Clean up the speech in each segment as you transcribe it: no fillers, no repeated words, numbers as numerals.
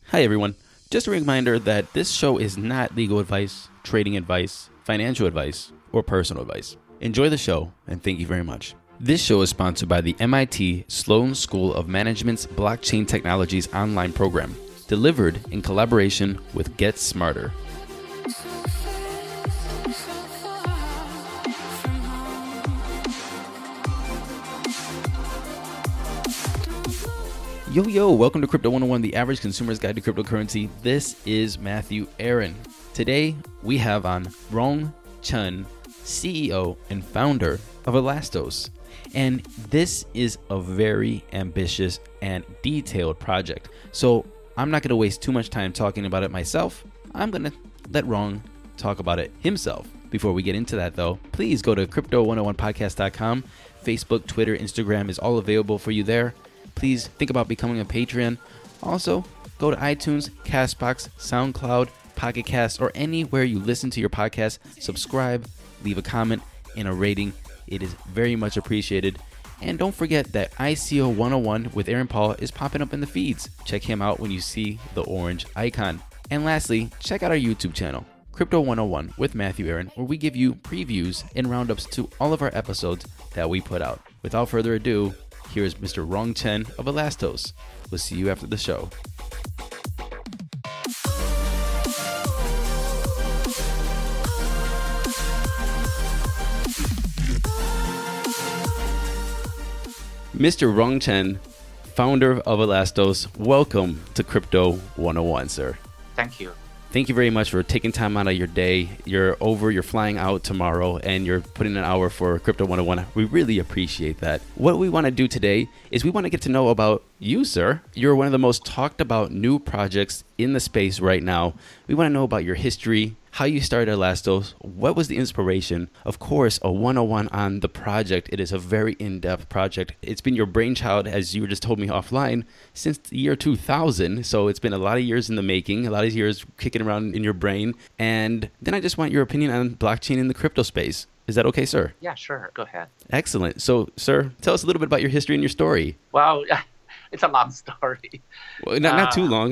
Hi, everyone. Just a reminder that this show is not legal advice, trading advice, financial advice, or personal advice. Enjoy the show, and thank you very much. This show is sponsored by the MIT Sloan School of Management's Blockchain Technologies online program, delivered in collaboration with Get Smarter. Yo, welcome to Crypto 101, the average consumer's guide to cryptocurrency. This is Matthew Aaron. Today, we have on Rong Chen, CEO and founder of Elastos. And this is a very ambitious and detailed project. So I'm not going to waste too much time talking about it myself. I'm going to let Rong talk about it himself. Before we get into that, though, please go to crypto101podcast.com. Facebook, Twitter, Instagram is all available for you there. Please think about becoming a Patreon. Also, go to iTunes, CastBox, SoundCloud, Pocket Cast, or anywhere you listen to your podcast. Subscribe, leave a comment, and a rating. It is very much appreciated. And don't forget that ICO 101 with Aaron Paul is popping up in the feeds. Check him out when you see the orange icon. And lastly, check out our YouTube channel, Crypto 101 with Matthew Aaron, where we give you previews and roundups to all of our episodes that we put out. Without further ado, here is Mr. Rong Chen of Elastos. We'll see you after the show. Mr. Rong Chen, founder of Elastos, welcome to Crypto 101, sir. Thank you. Thank you very much for taking time out of your day. You're flying out tomorrow, and you're putting an hour for Crypto 101. We really appreciate that. What we want to do today is we want to get to know about you, sir. You're one of the most talked about new projects in the space right now. We want to know about your history, how you started Elastos, what was the inspiration. Of course, a 101 on the project. It is a very in-depth project. It's been your brainchild, as you just told me offline, since the year 2000. So it's been a lot of years in the making, a lot of years kicking around in your brain. And then I just want your opinion on blockchain in the crypto space. Is that okay, sir? Yeah, sure. Go ahead. Excellent. So, sir, tell us a little bit about your history and your story. Well, it's a long story. Well, not too long.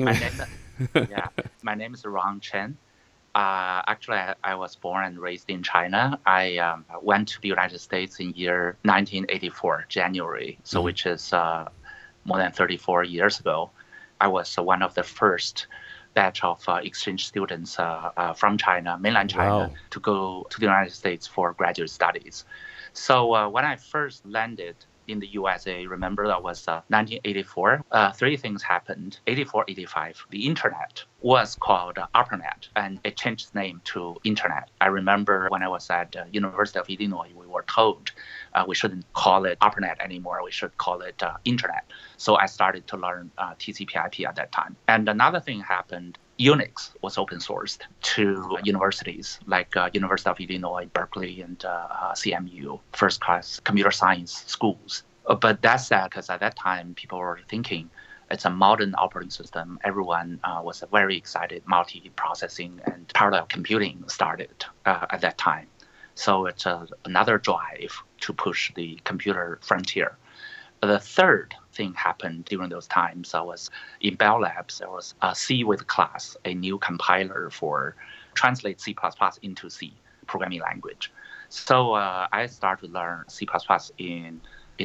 My name is Rong Chen. Actually, I was born and raised in China. I went to the United States in year 1984, January, which is more than 34 years ago. I was one of the first batch of exchange students from China, mainland China, to go to the United States for graduate studies. So when I first landed in the USA, remember that was 1984. Three things happened. 84, 85. The internet was called ARPANET, and it changed its name to Internet. I remember when I was at University of Illinois, we were told we shouldn't call it ARPANET anymore. We should call it Internet. So I started to learn TCP/IP at that time. And another thing happened. Unix was open sourced to universities like University of Illinois, Berkeley, and CMU, first class computer science schools. But that's sad because at that time, people were thinking it's a modern operating system. Everyone was very excited. Multi-processing and parallel computing started at that time. So it's another drive to push the computer frontier. The third thing happened during those times. I was in Bell Labs. There was a C with class, a new compiler for translate C++ into C programming language. So I started to learn C++ in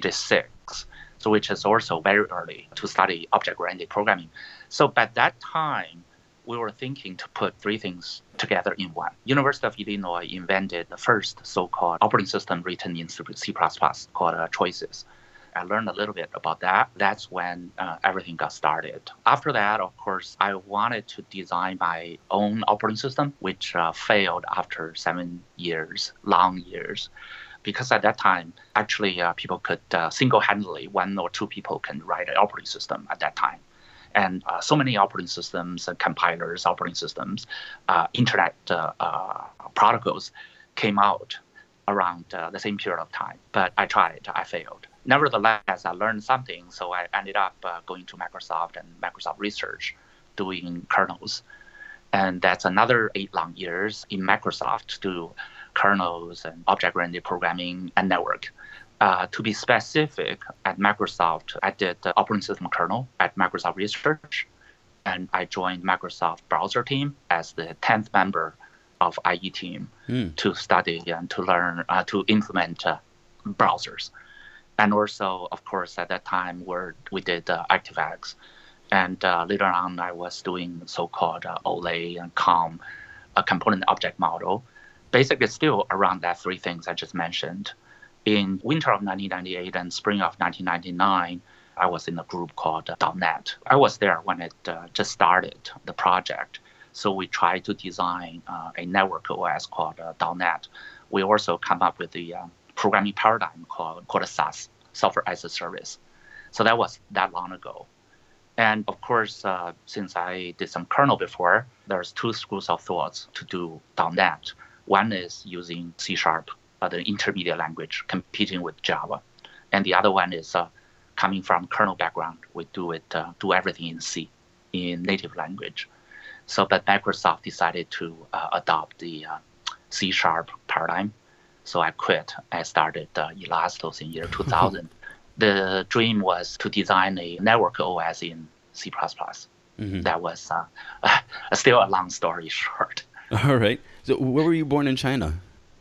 86, so which is also very early to study object-oriented programming. So by that time, we were thinking to put three things together in one. University of Illinois invented the first so-called operating system written in C++ called Choices. I learned a little bit about that. That's when everything got started. After that, of course, I wanted to design my own operating system, which failed after 7 years, long years. Because at that time, actually, people could single-handedly, one or two people can write an operating system at that time. And so many operating systems, compilers, operating systems, internet protocols came out around the same period of time. But I tried, I failed. Nevertheless, I learned something, so I ended up going to Microsoft and Microsoft Research doing kernels. And that's another 8 long years in Microsoft to do kernels and object-oriented programming and network. To be specific, at Microsoft, I did the operating system kernel at Microsoft Research. and I joined Microsoft browser team as the 10th member of IE team to study and to learn, to implement browsers. And also, of course, at that time, we did ActiveX. And later on, I was doing so-called OLE and COM, a component object model. Basically, still around that three things I just mentioned. In winter of 1998 and spring of 1999, I was in a group called .NET. I was there when it just started, the project. So we tried to design a network OS called .NET. We also come up with the programming paradigm called SaaS, Software as a Service. So that was that long ago. And of course, since I did some kernel before, there's two schools of thoughts to do .NET. One is using C#, the intermediate language, competing with Java. And the other one is coming from kernel background. We do everything in C, in native language. So but Microsoft decided to adopt the C# paradigm. So I quit. I started Elastos in year 2000. The dream was to design a network OS in C++. That was still a long story short. All right. So where were you born in China?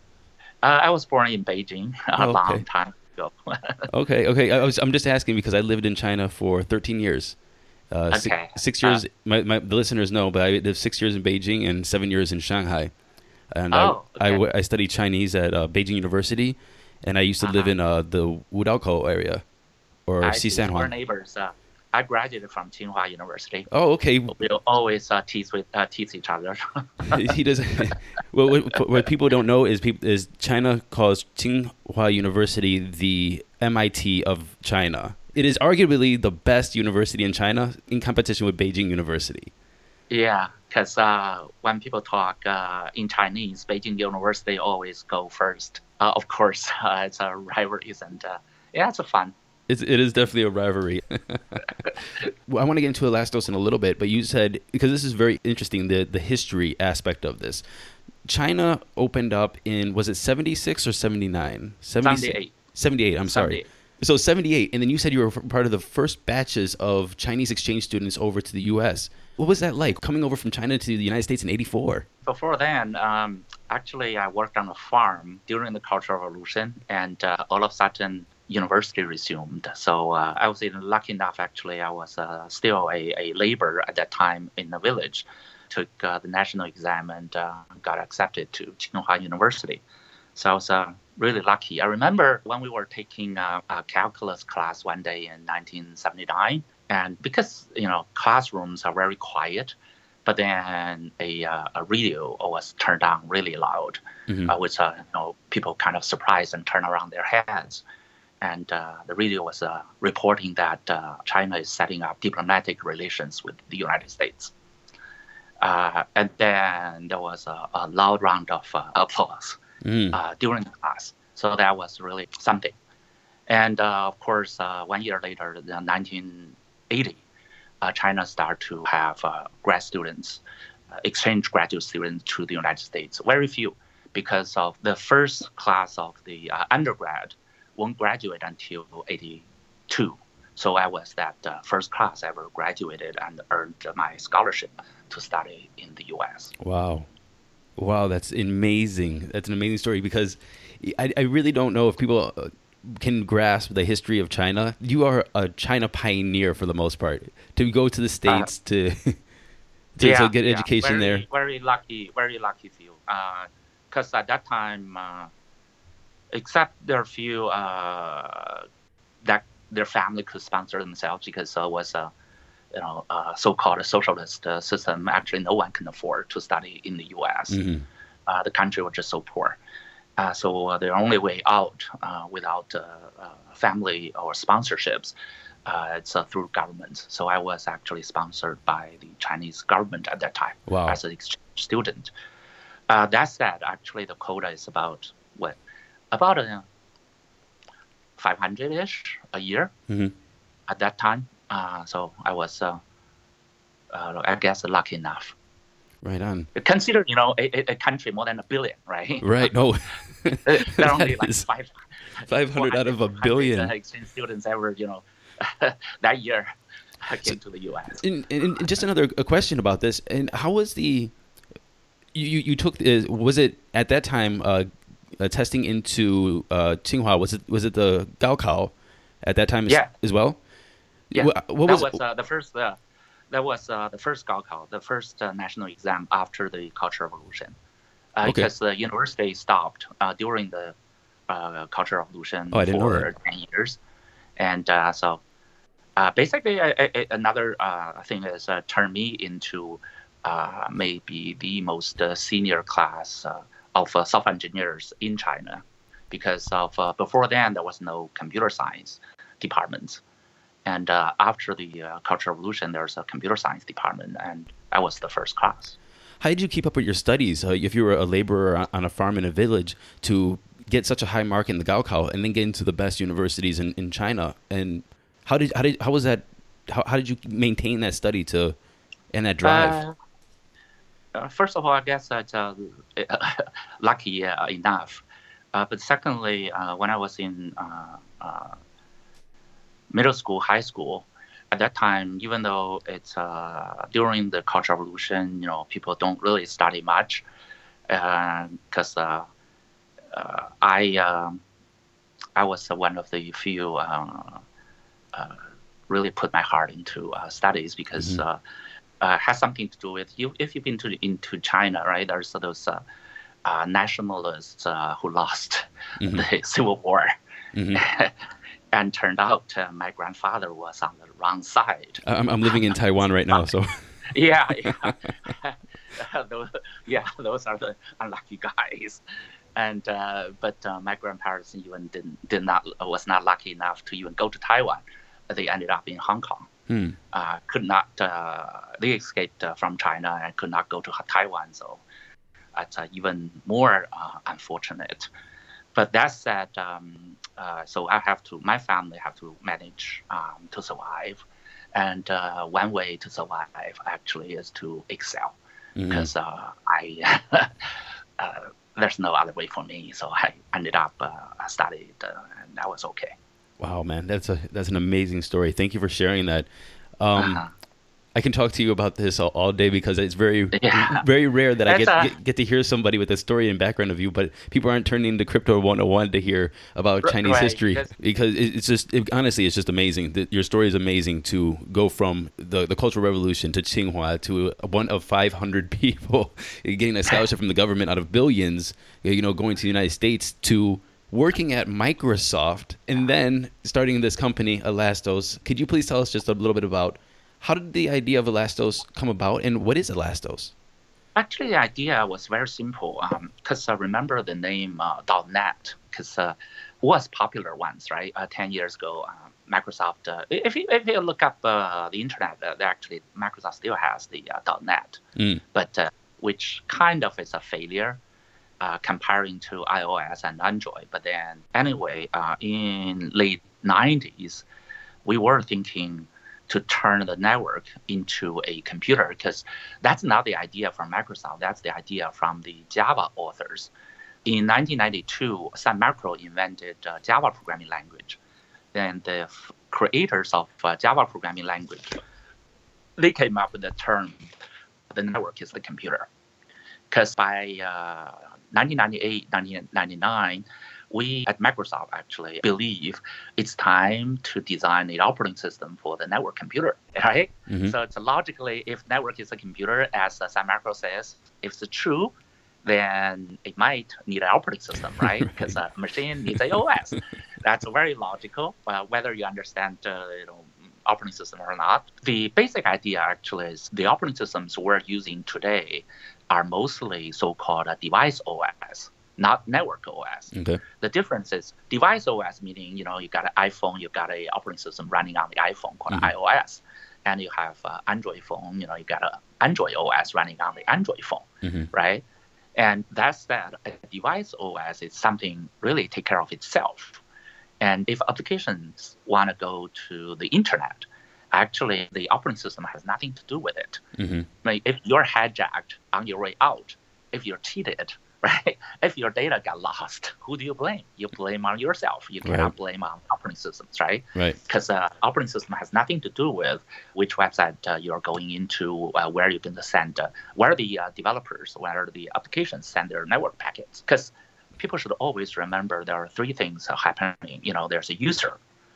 I was born in Beijing long time ago. Okay. I'm just asking because I lived in China for 13 years. Okay. 6 years, the listeners know, but I lived 6 years in Beijing and 7 years in Shanghai. And I studied Chinese at Beijing University, and I used to live in the Wudaokou area, or Xisanhuan. We're neighbors. I graduated from Tsinghua University. Oh, okay. We'll always tease each other. He does. Well, what people don't know is China calls Tsinghua University the MIT of China. It is arguably the best university in China in competition with Beijing University. Yeah, because when people talk in Chinese, Beijing University always go first. Of course, it's a rivalry, and it's fun. It is definitely a rivalry. Well, I want to get into Elastos in a little bit, but you said, because this is very interesting, the history aspect of this. China opened up in, was it 76 or 79? 78. 78, I'm sorry. 78. So 78, and then you said you were part of the first batches of Chinese exchange students over to the U.S. What was that like, coming over from China to the United States in 84? Before then, actually, I worked on a farm during the Cultural Revolution, and all of a sudden, university resumed. So I was lucky enough, actually, I was still a laborer at that time in the village, took the national exam and got accepted to Tsinghua University. So I was really lucky. I remember when we were taking a calculus class one day in 1979, and because, classrooms are very quiet, but then a radio was turned on really loud, which people kind of surprised and turn around their heads. And the radio was reporting that China is setting up diplomatic relations with the United States. And then there was a loud round of applause during the class. So that was really something. And of course, 1 year later, in 1980, China started to have grad students, exchange graduate students to the United States. Very few, because of the first class of the undergrad won't graduate until 82. So I was that first class ever graduated and earned my scholarship to study in the U.S. Wow, that's amazing. That's an amazing story, because I really don't know if people can grasp the history of China. You are a China pioneer for the most part. To go to the States to get education there. Very lucky few. Because at that time, except there are few that their family could sponsor themselves, because it was a so-called socialist system. Actually, no one can afford to study in the U.S. The country was just so poor. So the only way out without family or sponsorships, it's through government. So I was actually sponsored by the Chinese government at that time as an exchange student. That said, actually the quota is about 500-ish a year at that time. So I was, I guess, lucky enough. Right on. Consider, a country more than a billion, right? Right. No. There are only like 500 out of a billion exchange students ever, that year. I came to the U.S. And just another a question about this. And how was you took was it at that time testing into Tsinghua? Was it the Gaokao at that time as well? Yeah, What was the first. That was the first Gaokao, the first national exam after the Cultural Revolution, because the university stopped during the Cultural Revolution for 10 years, and so basically another thing is turned me into maybe the most senior class of software engineers in China, because of before then there was no computer science department. And after the Cultural Revolution, there's a computer science department, and I was the first class. How did you keep up with your studies if you were a laborer on a farm in a village to get such a high mark in the Gaokao and then get into the best universities in China? And how did you maintain that study and that drive? First of all, I guess that's lucky enough. But secondly, when I was in middle school, high school, at that time, even though it's during the Cultural Revolution, people don't really study much, because I was one of the few really put my heart into studies, because it has something to do with you. If you've been into China, right? There's those nationalists who lost the Civil War. And turned out my grandfather was on the wrong side. I'm living in Taiwan right now, so. Yeah. Those are the unlucky guys. And but my grandparents even was not lucky enough to even go to Taiwan. They ended up in Hong Kong. Could not. They escaped from China and could not go to Taiwan. So that's even more unfortunate. But that said, so my family have to manage to survive, and one way to survive actually is to excel, because there's no other way for me. So I ended up studied, and that was okay. Wow, man, that's an amazing story. Thank you for sharing that. I can talk to you about this all day, because it's very rare that I get to hear somebody with a story and background of you, but people aren't turning to Crypto 101 to hear about Chinese history, because honestly, it's just amazing. Your story is amazing to go from the Cultural Revolution to Tsinghua to one of 500 people getting a scholarship from the government out of billions, going to the United States, to working at Microsoft and then starting this company, Elastos. Could you please tell us just a little bit about how did the idea of Elastos come about, and what is Elastos? Actually, the idea was very simple, because I remember the name .NET, because it was popular once, right? 10 years ago, Microsoft, if you look up the internet, actually Microsoft still has the .NET, but which kind of is a failure comparing to iOS and Android. But then anyway, in late 90s, we were thinking to turn the network into a computer, because that's not the idea from Microsoft. That's the idea from the Java authors. In 1992, Sun Micro invented Java programming language. Then the creators of Java programming language, they came up with the term, the network is the computer. Because by 1998, 1999, we at Microsoft actually believe it's time to design an operating system for the network computer, right? So it's logically, if network is a computer, as Sun Micro says, if it's true, then it might need an operating system, right? Because a machine needs an OS. That's very logical, whether you understand operating system or not. The basic idea actually is the operating systems we're using today are mostly so-called device OS, not network OS. Okay. The difference is device OS, meaning, you got an iPhone, you got an operating system running on the iPhone called iOS. And you have Android phone, you got an Android OS running on the Android phone, right? And that's that. A device OS is something really take care of itself. And if applications want to go to the internet, actually the operating system has nothing to do with it. Like if you're hijacked on your way out, if you're cheated, right? If your data got lost, who do you blame? You blame on yourself. You cannot blame on operating systems, right? Right. Because operating system has nothing to do with which website you're going into, where you're going to send, where the developers, where the applications send their network packets. Because people should always remember there are three things happening. There's a user,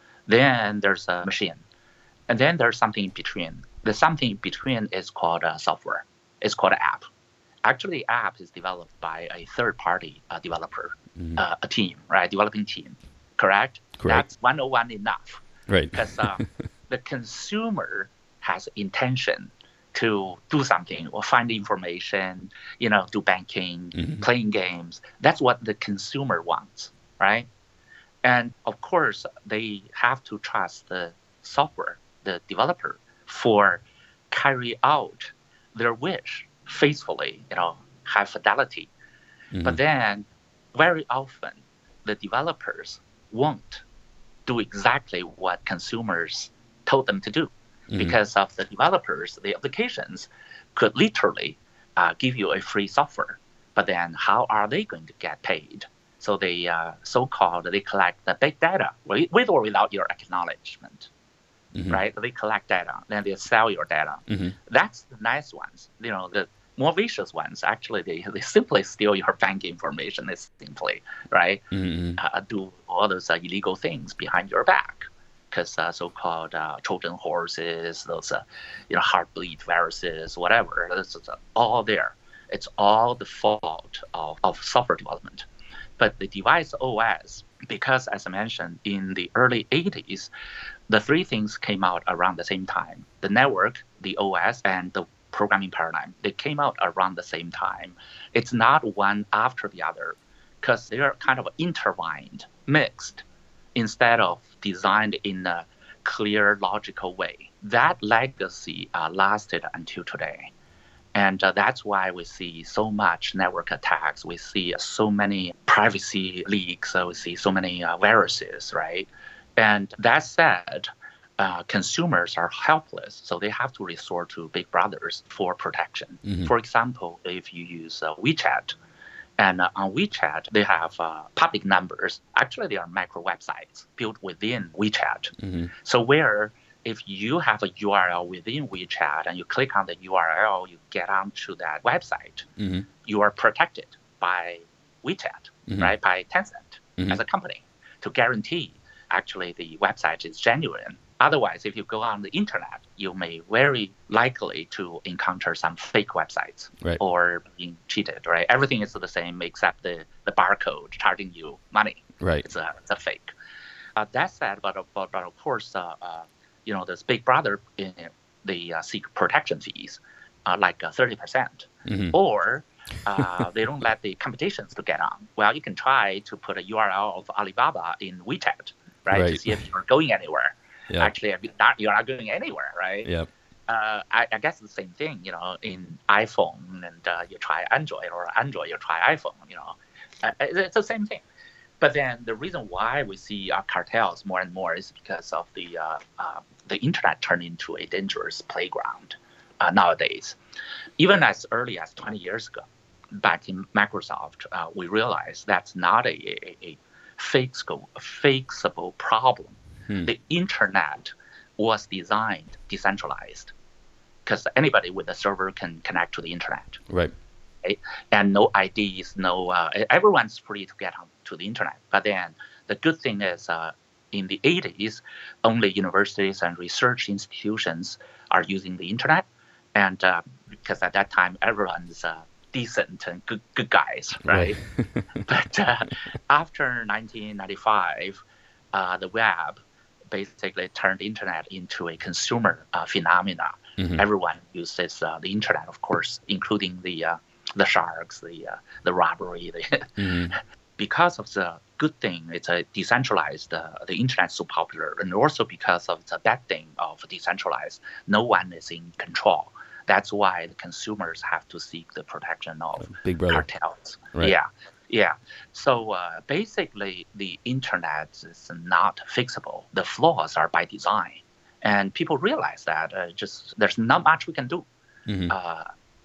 then there's a machine, and then there's something in between. The something in between is called software. It's called an app. Actually, the app is developed by a third-party developer, a team, right? Developing team, correct? That's 101 enough. Right. Because the consumer has intention to do something or find information, do banking, playing games. That's what the consumer wants, right? And of course, they have to trust the software, the developer, for carry out their wish faithfully, high fidelity. But then very often the developers won't do exactly what consumers told them to do because of the developers, the applications could literally give you a free software. But then how are they going to get paid? So they they collect the big data with or without your acknowledgement. Right? They collect data, then they sell your data. That's the nice ones. The more vicious ones, actually, they simply steal your bank information. They simply, right, do all those illegal things behind your back. Because so-called Trojan horses, those heartbleed viruses, whatever, this is all there. It's all the fault of software development. But the device OS, because as I mentioned, in the early 80s, the three things came out around the same time. The network, the OS, and the programming paradigm. They came out around the same time. It's not one after the other because they're kind of intertwined, mixed, instead of designed in a clear, logical way. That legacy lasted until today. And that's why we see so much network attacks. We see so many privacy leaks. We see so many viruses, right? And that said, consumers are helpless, so they have to resort to big brothers for protection. For example, if you use WeChat, and on WeChat, they have public numbers. Actually, they are micro websites built within WeChat. So where if you have a URL within WeChat and you click on the URL, you get onto that website, you are protected by WeChat, right? By Tencent as a company to guarantee actually the website is genuine. Otherwise, if you go on the internet, you may very likely to encounter some fake websites or being cheated, right? Everything is the same except the barcode charging you money. Right. It's a fake. That said, but of course, this big brother, they seek protection fees, like 30%. Or they don't let the competitions to get on. Well, you can try to put a URL of Alibaba in WeChat, right? To see if you're going anywhere. Yep. Actually, you're not going anywhere, right? Yep. I guess the same thing, in iPhone, and you try Android, or Android, you try iPhone, it's the same thing. But then the reason why we see cartels more and more is because of the internet turned into a dangerous playground nowadays. Even as early as 20 years ago, back in Microsoft, we realized that's not a fixable problem. The internet was designed decentralized because anybody with a server can connect to the internet. Right. And no IDs, everyone's free to get onto the internet. But then the good thing is in the 80s, only universities and research institutions are using the internet. And because at that time, everyone's decent and good guys, right? But after 1995, the web basically turned the internet into a consumer phenomena. Everyone uses the internet, of course, including the sharks, the robbery. Because of the good thing, it's a decentralized. The internet's so popular, and also because of the bad thing of decentralized, no one is in control. That's why the consumers have to seek the protection of Big Brother cartels. Right. Yeah. So basically, the internet is not fixable. The flaws are by design, and people realize that there's not much we can do.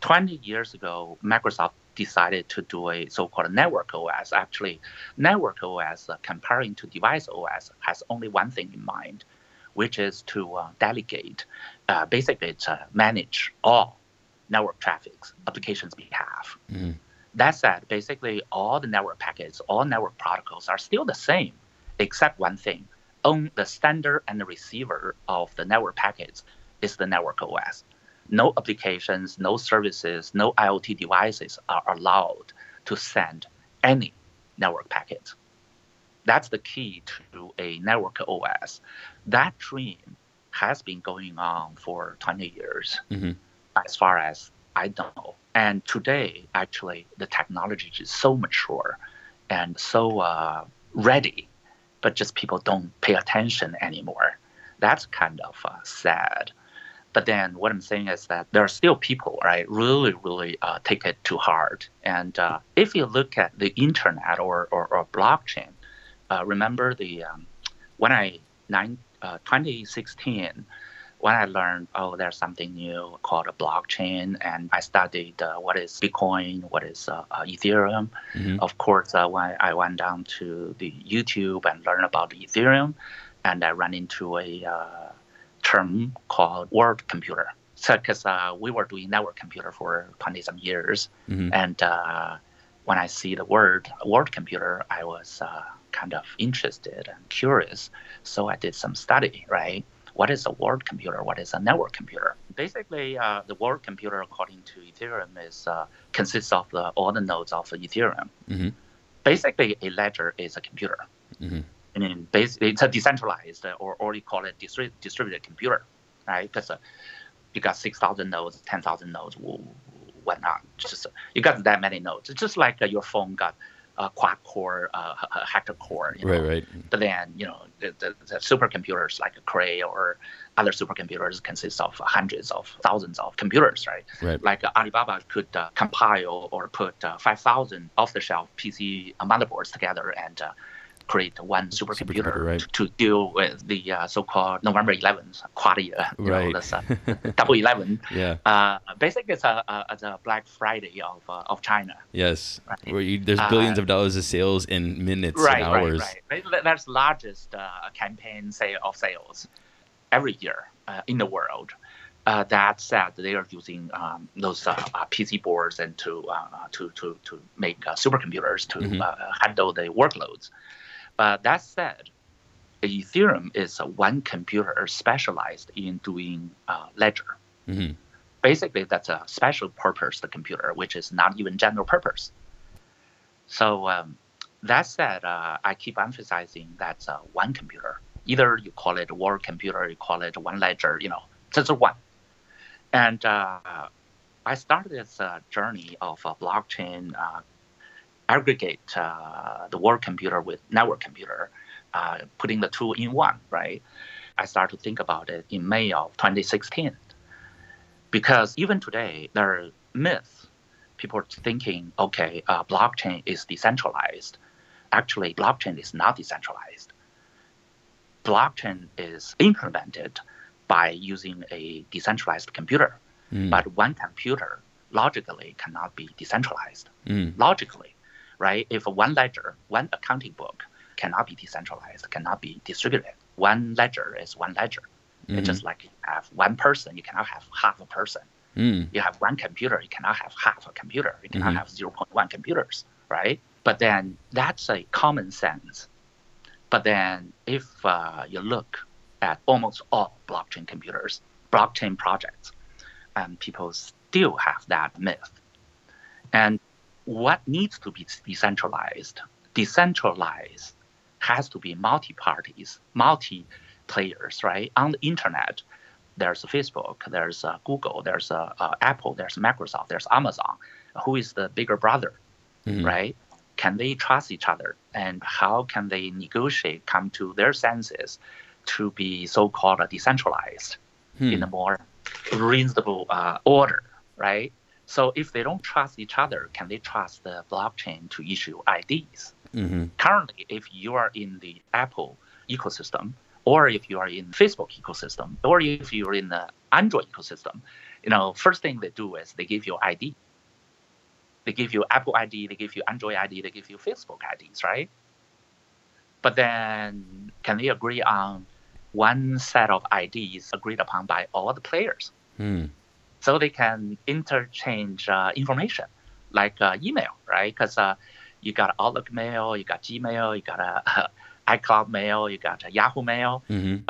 20 years ago, Microsoft decided to do a so-called network OS. Actually, network OS, comparing to device OS, has only one thing in mind, which is to delegate, basically to manage all network traffic's applications behalf. Mm-hmm. That said, basically all the network packets, all network protocols are still the same, except one thing. On the sender and the receiver of the network packets is the network OS. No applications, no services, no IoT devices are allowed to send any network packets. That's the key to a network OS. That dream has been going on for 20 years, Mm-hmm. as far as I know. And today, actually, the technology is so mature and so ready, but just people don't pay attention anymore. That's kind of sad. But then what I'm saying is that there are still people, right, really take it to heart. And if you look at the internet or blockchain, remember when 2016, when I learned, there's something new called a blockchain, and I studied what is Bitcoin, what is Ethereum. Mm-hmm. Of course, when I went down to the YouTube and learned about Ethereum, and I ran into a term called world computer. So, because we were doing network computer for 20 some years, Mm-hmm. and when I see the word world computer, I was kind of interested and curious. So I did some study, right? What is a world computer? What is a network computer? Basically, the world computer, according to Ethereum, consists of all the nodes of Ethereum. Mm-hmm. Basically, a ledger is a computer. Mm-hmm. And basically, it's a decentralized, or you call it distributed computer, right? Because you got 6,000 nodes, 10,000 nodes, whatnot. Just you got that many nodes. It's just like your phone got a quad core, a hector core. Right. But then, the supercomputers like Cray or other supercomputers consist of hundreds of thousands of computers, right? Right. Like Alibaba could compile or put 5,000 off-the-shelf PC motherboards together and create one supercomputer right. to deal with the so-called November 11th quad year, right. This double 11. Yeah. Basically, it's a Black Friday of China. Yes. Right. Where there's billions of dollars of sales in minutes and hours. Right. That's the largest campaign of sales every year in the world. That said, they are using those PC boards and to make supercomputers to handle the workloads. That said, Ethereum is one computer specialized in doing ledger. Mm-hmm. Basically, that's a special purpose computer, which is not even general purpose. So that said, I keep emphasizing that's one computer. Either you call it a world computer, you call it one ledger, just one. And I started this journey of blockchain aggregate the world computer with network computer, putting the two in one, right? I started to think about it in May of 2016. Because even today, there are myths. People are thinking, okay, blockchain is decentralized. Actually, blockchain is not decentralized. Blockchain is implemented by using a decentralized computer. But one computer logically cannot be decentralized. Logically. Right? If one ledger, one accounting book cannot be decentralized, cannot be distributed. One ledger is one ledger. Mm-hmm. It's just like you have one person, you cannot have half a person. You have one computer, you cannot have half a computer. You cannot have 0.1 computers, right? But then that's a common sense. But then if you look at almost all blockchain computers, blockchain projects, people still have that myth. And what needs to be decentralized? Decentralized has to be multi-parties, multi-players, right? On the internet, there's Facebook, there's Google, there's Apple, there's Microsoft, there's Amazon. Who is the bigger brother, right? Can they trust each other? And how can they negotiate, come to their senses to be so-called decentralized in a more reasonable order, right? So if they don't trust each other, can they trust the blockchain to issue IDs? Currently, if you are in the Apple ecosystem, or if you are in Facebook ecosystem, or if you're in the Android ecosystem, First thing they do is they give you ID. They give you Apple ID, they give you Android ID, they give you Facebook IDs, right? But then can they agree on one set of IDs agreed upon by all the players? So they can interchange information like email, right? Because you got Outlook Mail, you got Gmail, you got iCloud Mail, you got Yahoo Mail.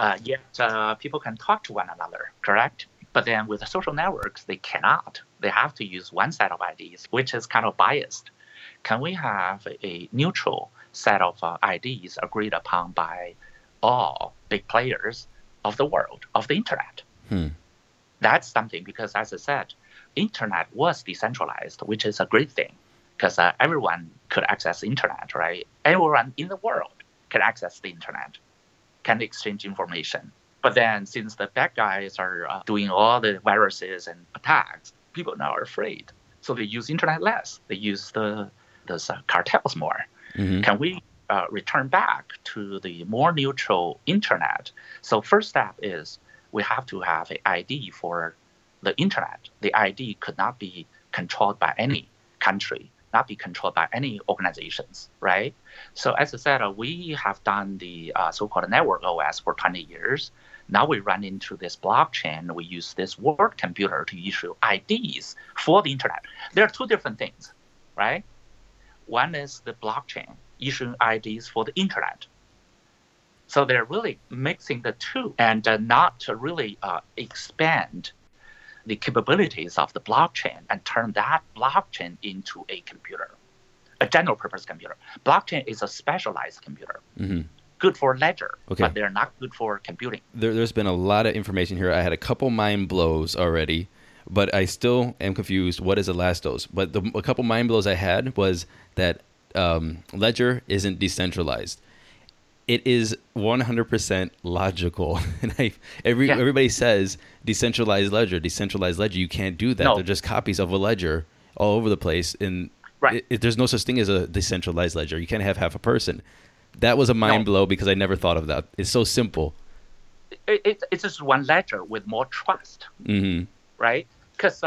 Yet people can talk to one another, correct? But then with the social networks, they cannot. They have to use one set of IDs, which is kind of biased. Can we have a neutral set of IDs agreed upon by all big players of the world, of the internet? That's something, because as I said, internet was decentralized, which is a great thing, because everyone could access the internet, right? Everyone in the world can access the internet, can exchange information. But then since the bad guys are doing all the viruses and attacks, people now are afraid. So they use internet less. They use those cartels more. Can we return back to the more neutral internet? So first step is we have to have an ID for the internet. The ID could not be controlled by any country, not be controlled by any organizations, right? So as I said, we have done the so-called network OS for 20 years. Now we run into this blockchain. We use this word computer to issue IDs for the internet. There are two different things, right? One is the blockchain issuing IDs for the internet. So they're really mixing the two and not to really expand the capabilities of the blockchain and turn that blockchain into a computer, a general purpose computer. Blockchain is a specialized computer. Good for ledger, but they're not good for computing. There's been a lot of information here. I had a couple mind blows already, but I still am confused. What is Elastos? But a couple mind blows I had was that Ledger isn't decentralized. It is 100% logical. And everybody says decentralized ledger. You can't do that. No. They're just copies of a ledger all over the place. And there's no such thing as a decentralized ledger. You can't have half a person. That was a mind blow because I never thought of that. It's so simple. It's just one ledger with more trust, right? Because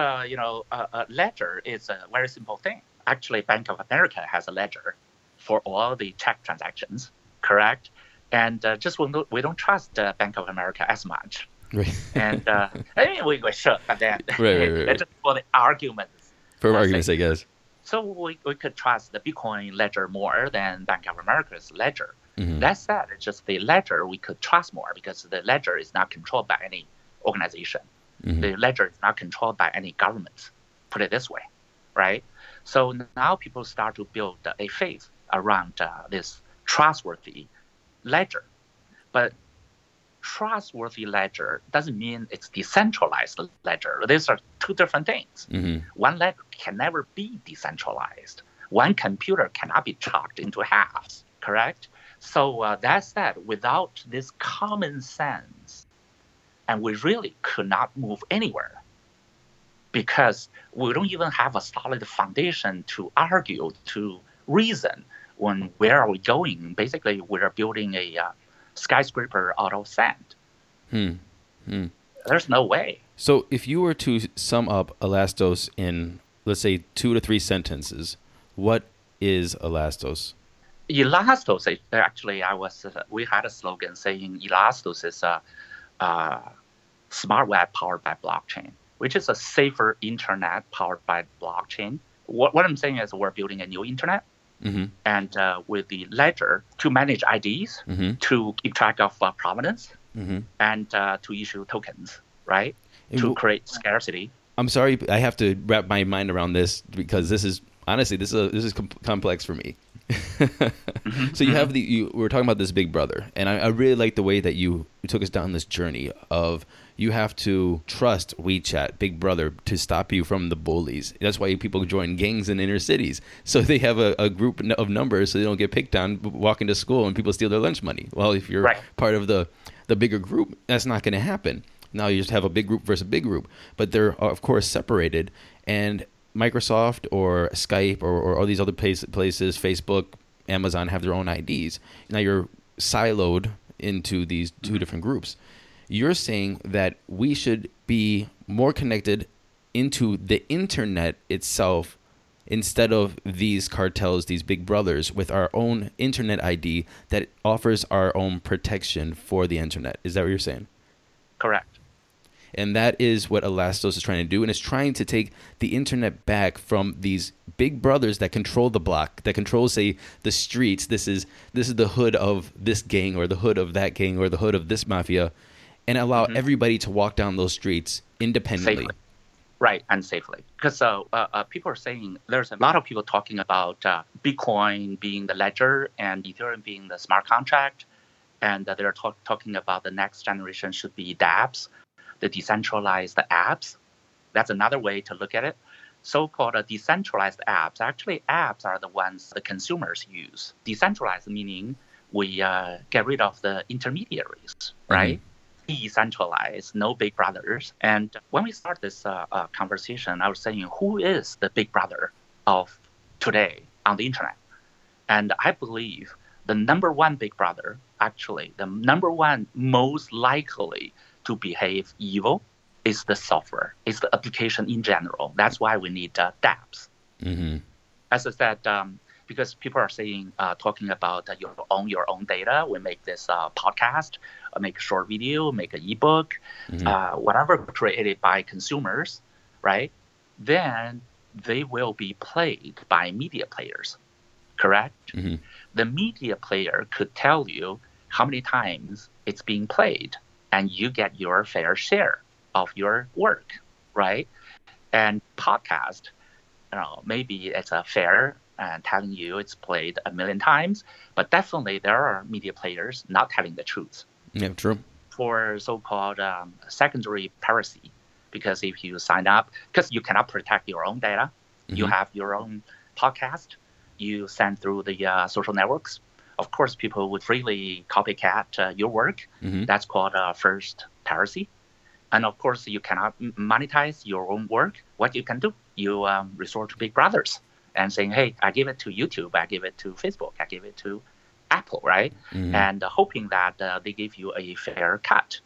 a ledger is a very simple thing. Actually, Bank of America has a ledger for all the check transactions, correct? And just we don't trust Bank of America as much. Right. And I mean, we should, but then right. just for the arguments. For argument's sake, yes. So we could trust the Bitcoin ledger more than Bank of America's ledger. That said, it's just the ledger we could trust more because the ledger is not controlled by any organization. The ledger is not controlled by any government, put it this way, right? So now people start to build a faith around this trustworthy ledger. But trustworthy ledger doesn't mean it's decentralized ledger. These are two different things. One ledger can never be decentralized. One computer cannot be chopped into halves, correct? So that said, without this common sense, and we really could not move anywhere because we don't even have a solid foundation to argue, to reason when where are we going. Basically, we're building a skyscraper out of sand. There's no way. So if you were to sum up Elastos in, let's say, 2 to 3 sentences, what is Elastos? Elastos, actually, we had a slogan saying Elastos is a smart web powered by blockchain, which is a safer internet powered by blockchain. What I'm saying is we're building a new internet. And with the ledger to manage IDs, to keep track of provenance, and to issue tokens, right? To create scarcity. I'm sorry, I have to wrap my mind around this because this is honestly this is complex for me. So you have we were talking about this Big Brother, and I really like the way that you took us down this journey of you have to trust WeChat, Big Brother, to stop you from the bullies. That's why people join gangs in inner cities. So they have a group of numbers so they don't get picked on walking to school and people steal their lunch money. Well, if you're part of the bigger group, that's not going to happen. Now you just have a big group versus a big group. But they're, of course, separated. And Microsoft or Skype or all these other places, Facebook, Amazon, have their own IDs. Now you're siloed into these two different groups. You're saying that we should be more connected into the internet itself instead of these cartels, these big brothers, with our own internet ID that offers our own protection for the internet. Is that what you're saying? Correct. And that is what Elastos is trying to do, and it's trying to take the internet back from these big brothers that control the block, that control, say, the streets. This is the hood of this gang, or the hood of that gang, or the hood of this mafia, and allow everybody to walk down those streets independently. Safely. Right, and safely. Because people are saying, there's a lot of people talking about Bitcoin being the ledger and Ethereum being the smart contract, and they're talking about the next generation should be dApps, the decentralized apps. That's another way to look at it. So-called decentralized apps. Actually, apps are the ones the consumers use. Decentralized meaning we get rid of the intermediaries, right? Decentralized, no big brothers. And when we start this conversation, I was saying, who is the big brother of today on the internet? And I believe the number one big brother, actually, the number one most likely to behave evil is the software, is the application in general. That's why we need dApps. As I said, because people are saying, talking about your own data. We make this podcast, make a short video, make an ebook, whatever created by consumers, right? Then they will be played by media players, correct? The media player could tell you how many times it's being played, and you get your fair share of your work, right? And podcast, maybe it's a fair and telling you it's played 1 million times, but definitely there are media players not telling the truth. Yeah, true. For so-called secondary piracy, because if you sign up, because you cannot protect your own data, you have your own podcast, you send through the social networks. Of course, people would freely copycat your work. That's called first piracy. And of course, you cannot monetize your own work. What you can do, you resort to big brothers and saying, hey, I give it to YouTube, I give it to Facebook, I give it to Apple, right? And hoping that they give you a fair cut.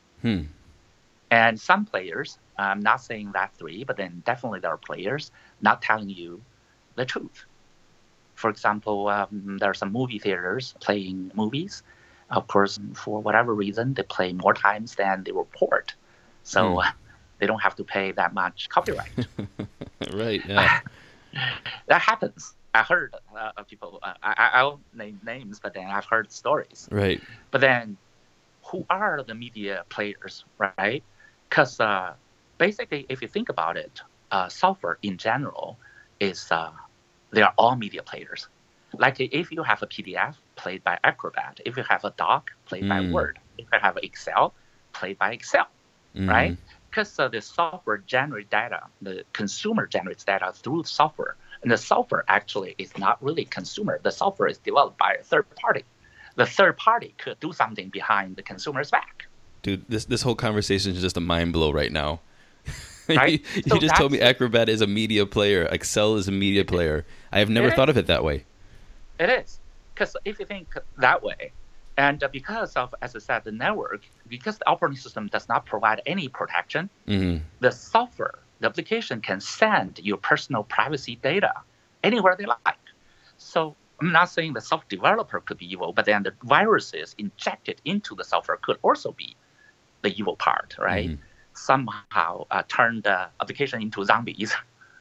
And some players, I'm not saying that three, but then definitely there are players not telling you the truth. For example, there are some movie theaters playing movies. Of course, for whatever reason, they play more times than they report. So they don't have to pay that much copyright. Right, yeah. That happens. I heard people, I won't name names, but then I've heard stories. Right. But then who are the media players, right? Because basically, if you think about it, software in general is, they are all media players. Like if you have a PDF played by Acrobat, if you have a doc played by Word, if you have Excel played by Excel, right? Because the software generates data, the consumer generates data through the software. And the software actually is not really consumer. The software is developed by a third party. The third party could do something behind the consumer's back. Dude, this whole conversation is just a mind blow right now. Right? you just told me Acrobat is a media player. Excel is a media player. I have never thought of it that way. It is. Because if you think that way, and because of, as I said, the network, because the operating system does not provide any protection, the software, the application can send your personal privacy data anywhere they like. So I'm not saying the software developer could be evil, but then the viruses injected into the software could also be the evil part, right? Somehow turn the application into zombies.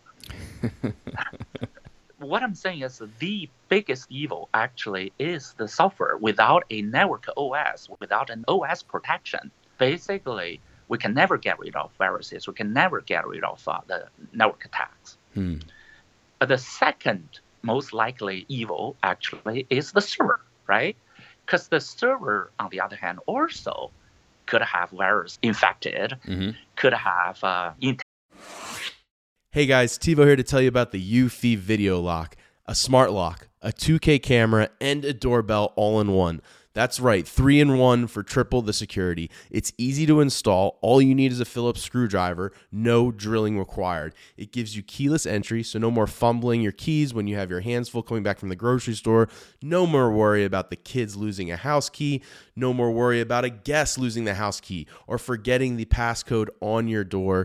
What I'm saying is the biggest evil actually is the software. Without a network OS, without an OS protection, basically we can never get rid of viruses. We can never get rid of the network attacks. But the second most likely evil actually is the server, right? Because the server, on the other hand, also could have virus infected, could have Hey guys, TiVo here to tell you about the Eufy Video Lock, a smart lock, a 2K camera, and a doorbell all in one. That's right, 3-in-1 for triple the security. It's easy to install. All you need is a Phillips screwdriver, no drilling required. It gives you keyless entry, so no more fumbling your keys when you have your hands full coming back from the grocery store. No more worry about the kids losing a house key. No more worry about a guest losing the house key or forgetting the passcode on your door.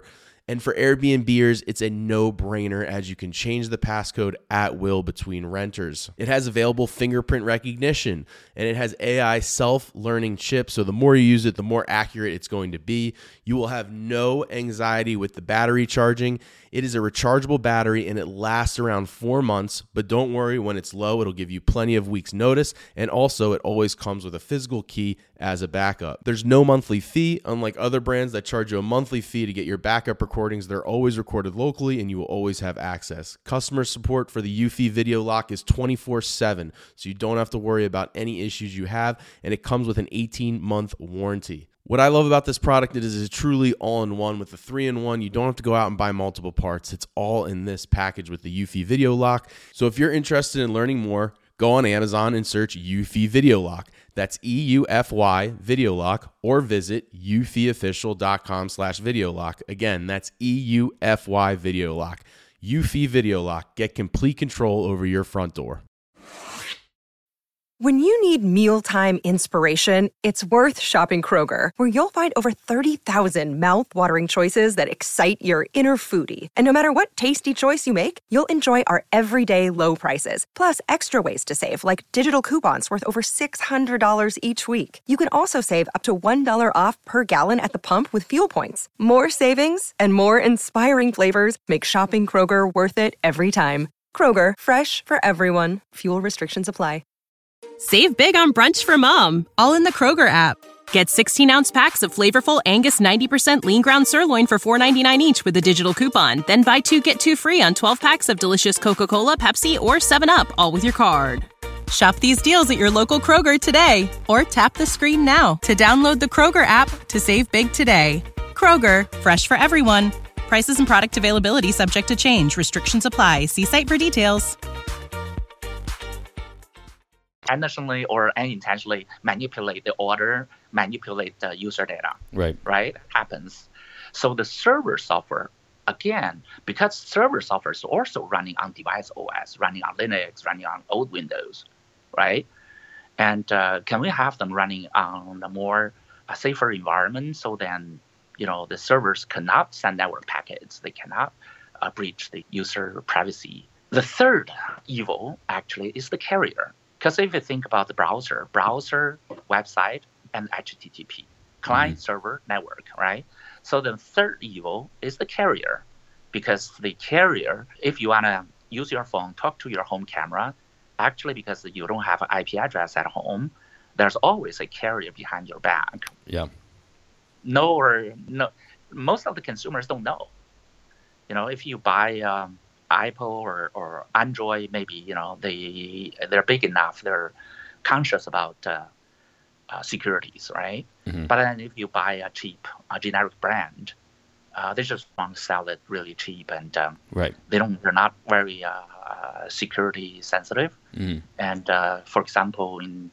And for Airbnbers, it's a no-brainer as you can change the passcode at will between renters. It has available fingerprint recognition, and it has AI self-learning chips, so the more you use it, the more accurate it's going to be. You will have no anxiety with the battery charging. It is a rechargeable battery, and it lasts around 4 months, but don't worry, when it's low, it'll give you plenty of weeks' notice, and also it always comes with a physical key as a backup. There's no monthly fee, unlike other brands that charge you a monthly fee to get your backup recordings. They're always recorded locally, and you will always have access. Customer support for the Eufy Video Lock is 24/7, so you don't have to worry about any issues you have, and it comes with an 18-month warranty. What I love about this product is it is truly all-in-one. With the 3-in-1, you don't have to go out and buy multiple parts. It's all in this package with the Eufy Video Lock. So if you're interested in learning more, go on Amazon and search Eufy Video Lock. That's EUFY Video Lock, or visit eufyofficial.com/video lock. Again, that's EUFY Video Lock. Eufy Video Lock. Get complete control over your front door. When you need mealtime inspiration, it's worth shopping Kroger, where you'll find over 30,000 mouth-watering choices that excite your inner foodie. And no matter what tasty choice you make, you'll enjoy our everyday low prices, plus extra ways to save, like digital coupons worth over $600 each week. You can also save up to $1 off per gallon at the pump with fuel points. More savings and more inspiring flavors make shopping Kroger worth it every time. Kroger, fresh for everyone. Fuel restrictions apply. Save big on brunch for mom, all in the Kroger app. Get 16-ounce packs of flavorful Angus 90% lean ground sirloin for $4.99 each with a digital coupon. Then buy 2, get 2 free on 12 packs of delicious Coca-Cola, Pepsi, or 7-Up, all with your card. Shop these deals at your local Kroger today, or tap the screen now to download the Kroger app to save big today. Kroger, fresh for everyone. Prices and product availability subject to change. Restrictions apply. See site for details. Intentionally or unintentionally manipulate the order, manipulate the user data. Right? Happens. So the server software, again, because server software is also running on device OS, running on Linux, running on old Windows, right? And can we have them running on a more safer environment so then, the servers cannot send network packets. They cannot breach the user privacy. The third evil actually is the carrier. Because if you think about the browser, website, and HTTP, client-server network, right? So the third evil is the carrier. Because the carrier, if you want to use your phone, talk to your home camera, actually because you don't have an IP address at home, there's always a carrier behind your back. Yeah. No, most of the consumers don't know. If you buy Apple or Android, maybe they're big enough, they're conscious about securities, right? Mm-hmm. But then if you buy a cheap generic brand, they just want to sell it really cheap, and right. They're not very security sensitive. Mm-hmm. And for example, in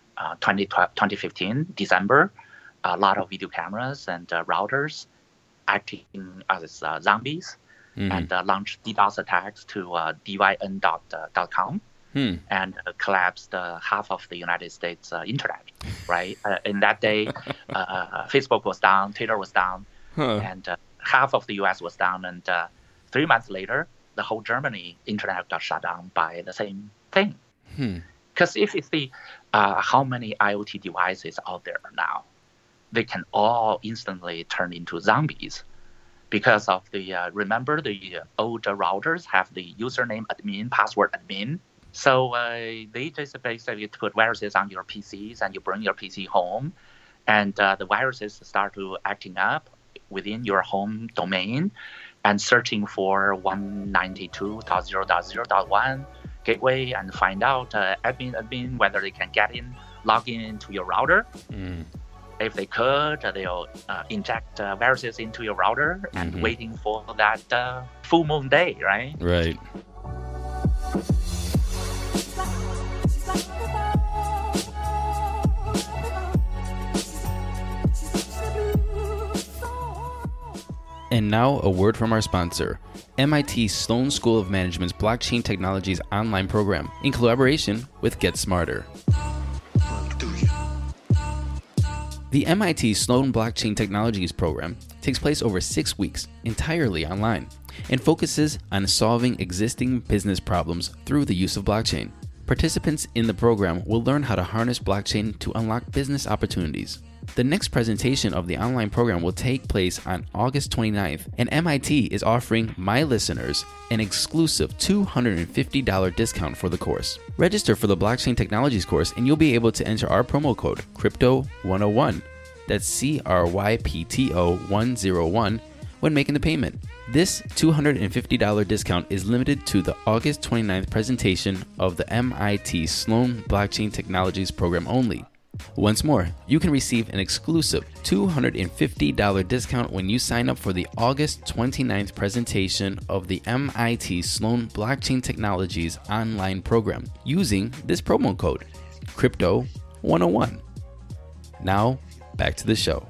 2015 December, a lot of video cameras and routers acting as zombies. Mm-hmm. And launched DDoS attacks to dyn.com and collapsed half of the United States internet, right? In that day, Facebook was down, Twitter was down, and half of the US was down. And 3 months later, the whole Germany internet got shut down by the same thing. Because if you see how many IoT devices out there now, they can all instantly turn into zombies. Because of remember the old routers have the username admin, password admin. So they just basically put viruses on your PCs and you bring your PC home. And the viruses start to acting up within your home domain and searching for 192.0.0.1 gateway and find out admin, whether they can log in into your router. If they could, they'll inject viruses into your router and waiting for that full moon day, right? Right. And now a word from our sponsor, MIT Sloan School of Management's Blockchain Technologies online program in collaboration with Get Smarter. The MIT Sloan Blockchain Technologies program takes place over 6 weeks, entirely online, and focuses on solving existing business problems through the use of blockchain. Participants in the program will learn how to harness blockchain to unlock business opportunities. The next presentation of the online program will take place on August 29th, and MIT is offering my listeners an exclusive $250 discount for the course. Register for the Blockchain Technologies course and you'll be able to enter our promo code CRYPTO101. That's CRYPTO101 when making the payment. This $250 discount is limited to the August 29th presentation of the MIT Sloan Blockchain Technologies program only. Once more, you can receive an exclusive $250 discount when you sign up for the August 29th presentation of the MIT Sloan Blockchain Technologies online program using this promo code, Crypto101. Now, back to the show.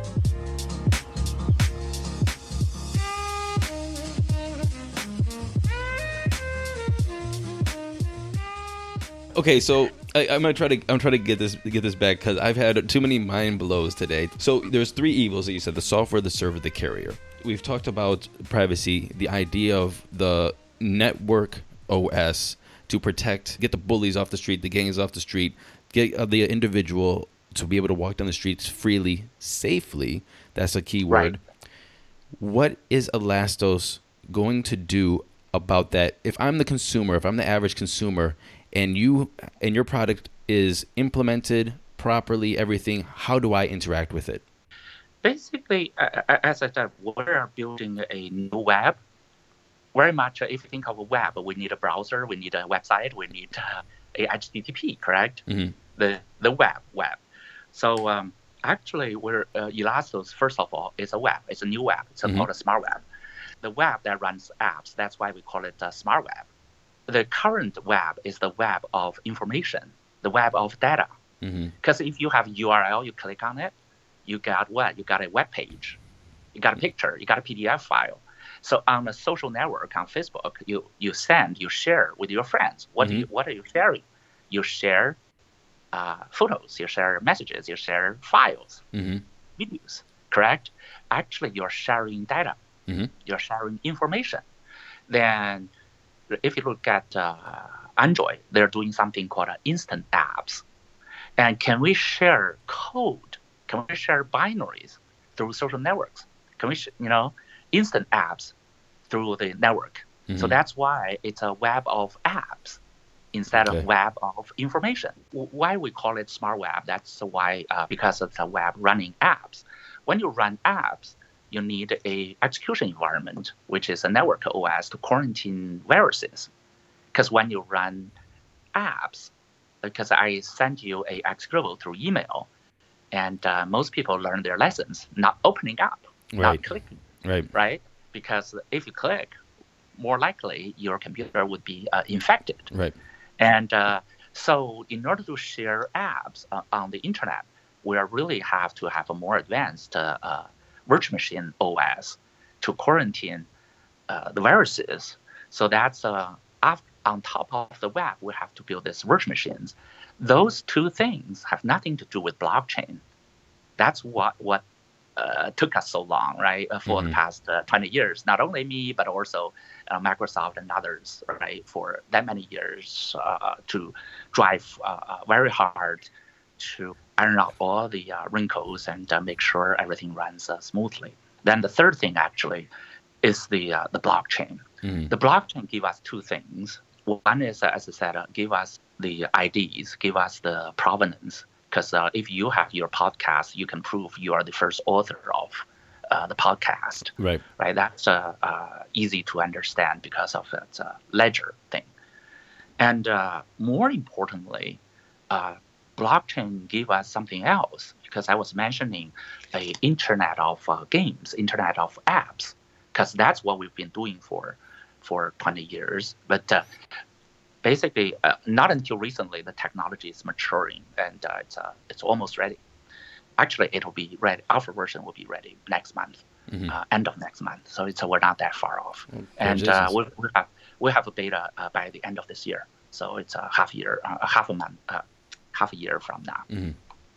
Okay, so I'm gonna try to get this back because I've had too many mind blows today. So there's 3 evils that you said: the software, the server, the carrier. We've talked about privacy, the idea of the network OS to protect, get the bullies off the street, the gangs off the street, get the individual to be able to walk down the streets freely, safely. That's a key word. Right. What is Elastos going to do about that? If I'm the consumer, if I'm the average consumer, and your product is implemented properly, everything, how do I interact with it? Basically, as I said, we're building a new web. Very much, if you think of a web, we need a browser, we need a website, we need a HTTP, correct? Mm-hmm. The web. So actually, we're Elastos, first of all, is a web. It's a new web. It's called a smart web. The web that runs apps, that's why we call it a smart web. The current web is the web of information, the web of data. Because if you have URL, you click on it, you got what? You got a web page, you got a picture, you got a PDF file. So on a social network, on Facebook, you share with your friends. What are you sharing? You share photos, you share messages, you share files, videos, correct? Actually, you're sharing data. You're sharing information. Then if you look at Android, they're doing something called instant apps. And can we share code? Can we share binaries through social networks? Can we, instant apps through the network? So that's why it's a web of apps instead of web of information. Why we call it smart web? That's why, because it's a web running apps. When you run apps, you need a execution environment, which is a network OS to quarantine viruses. Because when you run apps, because I send you a executable through email, and most people learn their lessons not opening up, not clicking, right? Because if you click, more likely your computer would be infected. Right. And so in order to share apps on the internet, we really have to have a more advanced virtual machine OS to quarantine the viruses. So that's on top of the web, we have to build these virtual machines. Those 2 things have nothing to do with blockchain. That's what took us so long, right, for the past 20 years. Not only me, but also Microsoft and others, right, for that many years to drive very hard to iron out all the wrinkles and make sure everything runs smoothly. Then the third thing actually is the blockchain. The blockchain gives us 2 things. One is, as I said, give us the IDs, give us the provenance. Because if you have your podcast, you can prove you are the first author of the podcast. Right. That's easy to understand because of its ledger thing. And more importantly, blockchain give us something else, because I was mentioning the internet of games, internet of apps, because that's what we've been doing for 20 years. But basically, not until recently, the technology is maturing and it's almost ready. Actually, it'll be ready. Alpha version will be ready next month, end of next month. So we're not that far off. And we'll have a beta by the end of this year. So it's half a year from now.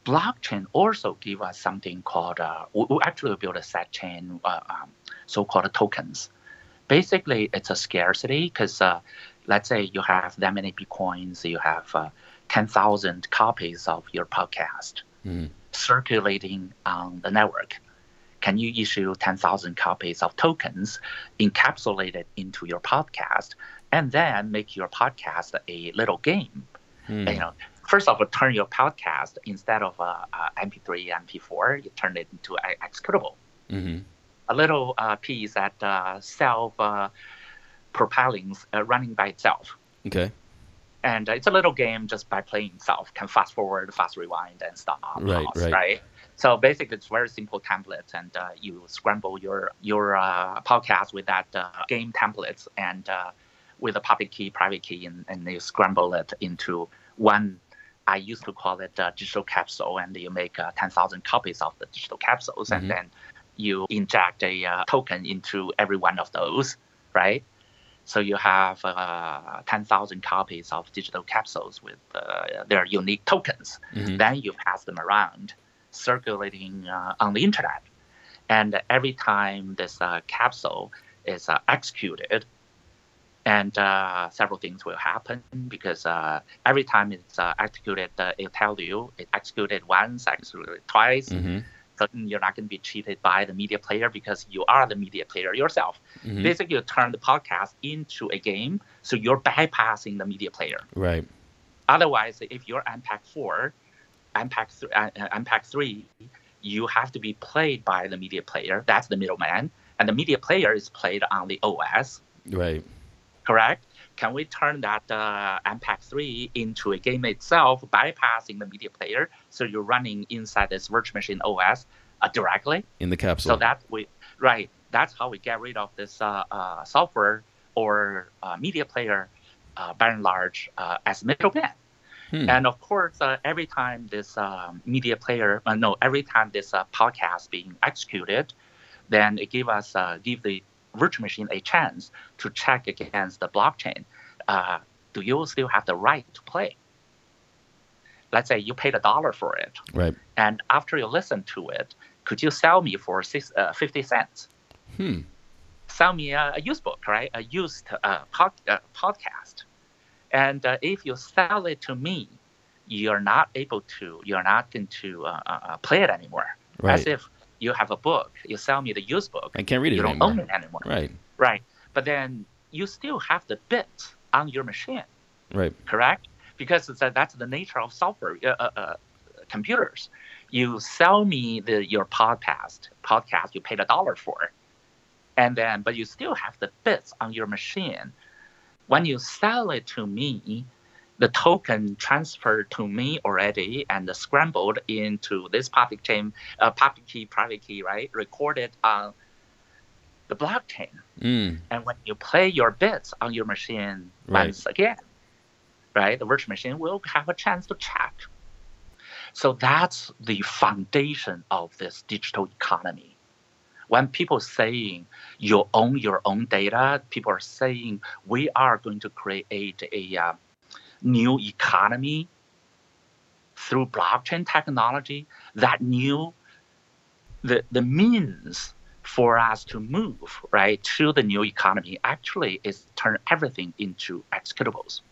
blockchain also give us something called, we actually build a set chain, so-called tokens. Basically, it's a scarcity because let's say you have that many Bitcoins, you have 10,000 copies of your podcast circulating on the network. Can you issue 10,000 copies of tokens encapsulated into your podcast and then make your podcast a little game? First of all, turn your podcast instead of MP3, MP4, you turn it into executable. A little piece that self-propelling, running by itself. Okay. And it's a little game just by playing itself, can fast forward, fast rewind, and stop. Right. So basically, it's very simple templates, and you scramble your podcast with that game templates and with a public key, private key, and you scramble it into one. I used to call it digital capsule, and you make 10,000 copies of the digital capsules, and then you inject a token into every one of those, right? So you have 10,000 copies of digital capsules with their unique tokens. Then you pass them around, circulating on the internet. And every time this capsule is executed, and several things will happen because every time it's executed, it'll tell you it executed once, executed twice. So you're not going to be cheated by the media player because you are the media player yourself. Basically, you turn the podcast into a game, so you're bypassing the media player. Right. Otherwise, if you're Unpack 3, you have to be played by the media player. That's the middleman. And the media player is played on the OS. Right. Correct? Can we turn that Unpack 3 into a game itself, bypassing the media player, so you're running inside this virtual machine OS directly? In the capsule. So that's how we get rid of this software or media player, by and large, as middleman. And of course, every time this media player, every time this podcast being executed, then it give the virtual machine a chance to check against the blockchain. Do you still have the right to play? Let's say you paid $1 for it. Right. And after you listen to it, could you sell me for 50 cents? Sell me a used book, right? A used podcast. And if you sell it to me, you're not going to play it anymore. Right. As if you have a book, you sell me the used book. I can't read it anymore. You don't own it anymore. Right. But then you still have the bits on your machine. Right. Correct? Because that's the nature of software, computers. You sell me your podcast, you paid $1 for, but you still have the bits on your machine. When you sell it to me, the token transferred to me already and scrambled into this public chain, public key, private key, right? Recorded on the blockchain. And when you play your bits on your machine once again, right, the virtual machine will have a chance to check. So that's the foundation of this digital economy. When people saying you own your own data, people are saying we are going to create a new economy through blockchain technology. That the means for us to move right to the new economy actually is turn everything into executables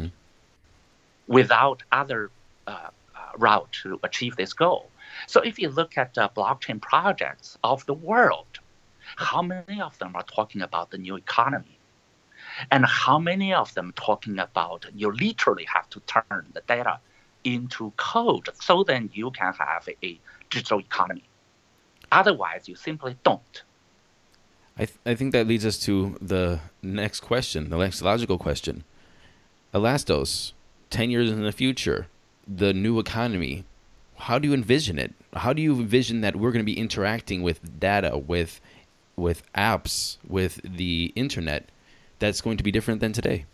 without other route to achieve this goal. So if you look at blockchain projects of the world, how many of them are talking about the new economy? And how many of them talking about you literally have to turn the data into code so then you can have a digital economy. Otherwise, you simply don't. I think that leads us to the next question, the next logical question. Elastos, 10 years in the future, the new economy, how do you envision it? How do you envision that we're going to be interacting with data, with apps, with the internet that's going to be different than today?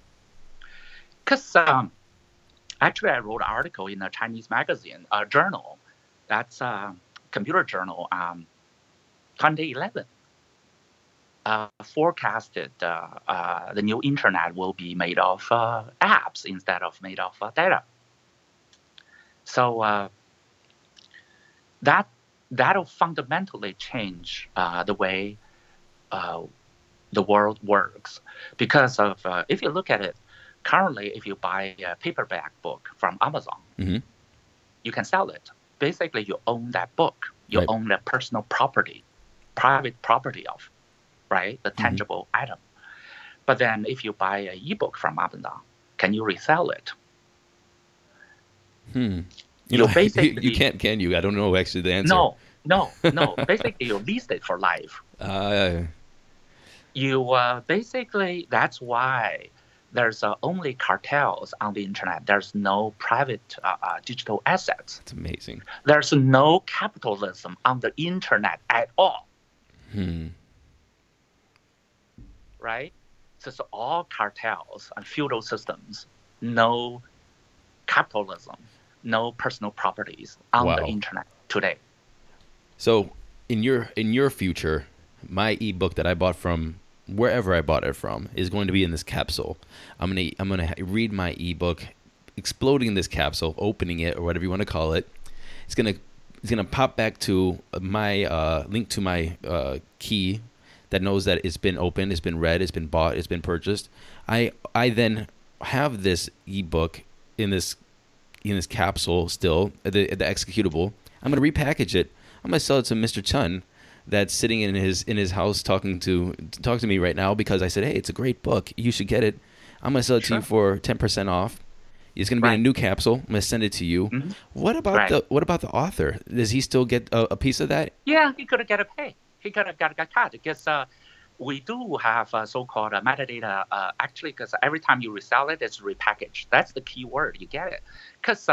Because actually I wrote an article in a Chinese magazine, a journal, that's a computer journal, 2011. Forecasted the new internet will be made of apps instead of made of data. So that'll fundamentally change the way the world works. Because of if you look at it, currently, if you buy a paperback book from Amazon, you can sell it. Basically, you own that book. You own the personal property, private property of, right? The tangible item. But then if you buy an ebook from Amazon, can you resell it? Basically, you can't, can you? I don't know actually the answer. No. Basically, you lease it for life. You basically, that's why there's only cartels on the internet. There's no private digital assets. It's amazing. There's no capitalism on the internet at all. Right? So it's all cartels and feudal systems. No capitalism, no personal properties on the internet today. So in your future, my ebook that I bought from wherever I bought it from is going to be in this capsule. I'm gonna read my ebook, exploding this capsule, opening it or whatever you want to call it. It's gonna pop back to my link to my key that knows that it's been opened, it's been read, it's been bought, it's been purchased. I then have this ebook in this capsule still, the executable. I'm gonna repackage it. I'm gonna sell it to Mr. Chen, that's sitting in his house talking to me right now because I said, hey, it's a great book. You should get it. I'm gonna sell it to you for 10% off. It's gonna be in a new capsule. I'm gonna send it to you. What about the author? Does he still get a piece of that? Yeah, he could get a pay. He could get a cut because we do have so-called metadata. Actually, because every time you resell it, it's repackaged. That's the key word. You get it. Because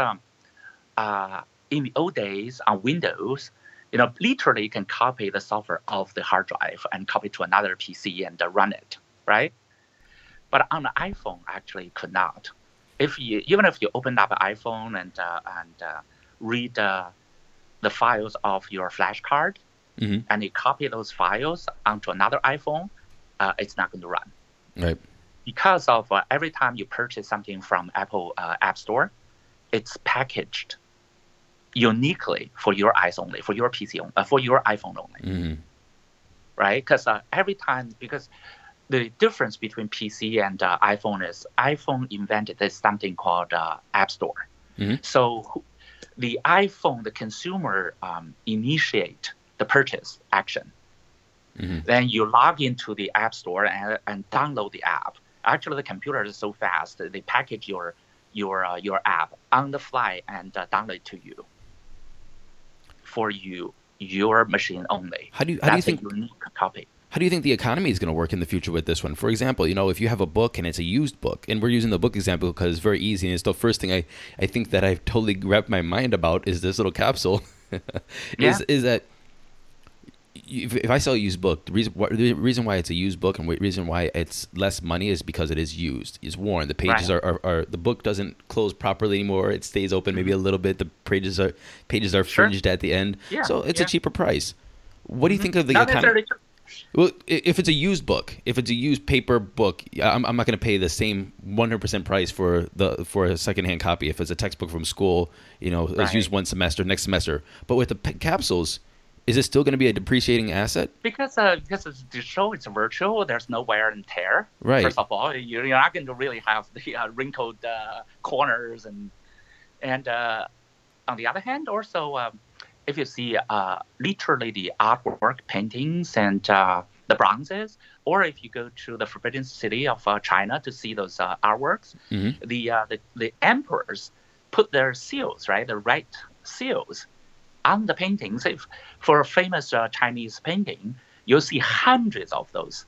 in the old days on Windows, literally you can copy the software off the hard drive and copy to another PC and run it, right? But on the iPhone, actually, you could not. Even if you open up an iPhone and read the files of your flash card, and you copy those files onto another iPhone, it's not going to run. Right. Because of every time you purchase something from Apple App Store, it's packaged uniquely for your eyes only, for your PC only, for your iPhone only, right? Because because the difference between PC and iPhone is iPhone invented this something called App Store. So the iPhone, the consumer initiate the purchase action. Then you log into the App Store and download the app. Actually, the computer is so fast they package your app on the fly and download it to you. For your machine only. How do you think a unique copy? How do you think the economy is going to work in the future with this one? For example, if you have a book and it's a used book, and we're using the book example because it's very easy, and it's the first thing I think that I've totally wrapped my mind about is this little capsule. Is that if I sell a used book, the reason why it's a used book and the reason why it's less money is because it is used. It's worn. The pages are the book doesn't close properly anymore. It stays open maybe a little bit. The pages are fringed at the end. So it's a cheaper price. What do you think of the economy? Well, if it's a used book, if it's a used paper book, I'm not going to pay the same 100% price for a secondhand copy. If it's a textbook from school, it's used one semester, next semester. But with the capsules, is it still going to be a depreciating asset? Because it's digital, it's virtual. There's no wear and tear. Right. First of all, you're not going to really have the wrinkled corners and on the other hand, also if you see literally the artwork, paintings, and the bronzes, or if you go to the Forbidden City of China to see those artworks, the emperors put their seals, right, the right seals on the paintings. For a famous Chinese painting, you'll see hundreds of those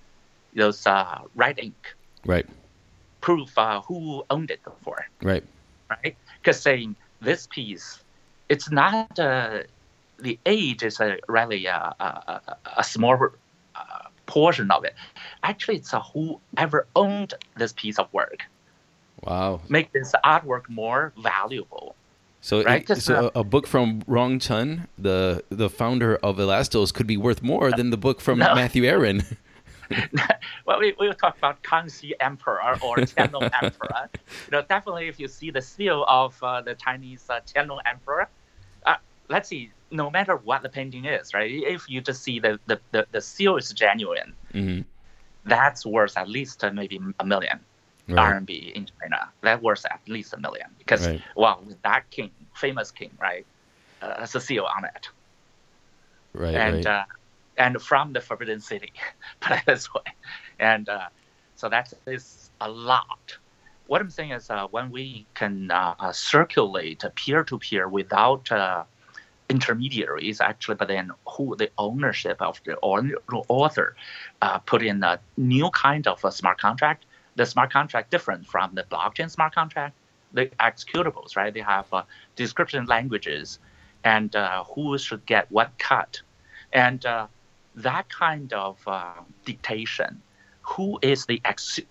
red ink. Right. Proof who owned it before. Right. Right. Because saying this piece, it's not the age is really a small portion of it. Actually, it's whoever owned this piece of work. Wow. Make this artwork more valuable. So, right? A book from Rong Chen, the founder of Elastos, could be worth more than the book from Matthew Aaron. Well, we will talk about Kangxi Emperor or Qianlong Emperor. Definitely if you see the seal of the Chinese Qianlong Emperor, let's see, no matter what the painting is, right? If you just see the seal is genuine, that's worth at least maybe $1 million RMB in China. That worth at least $1 million because with that famous king, right? It's a seal on it. Right. And from the Forbidden City, put it this way. And so that is a lot. What I'm saying is when we can circulate peer-to-peer without intermediaries, actually, but then who the ownership of the author put in a new kind of a smart contract. The smart contract different from the blockchain smart contract. The executables, right? They have description languages and who should get what cut. And that kind of dictation, who is the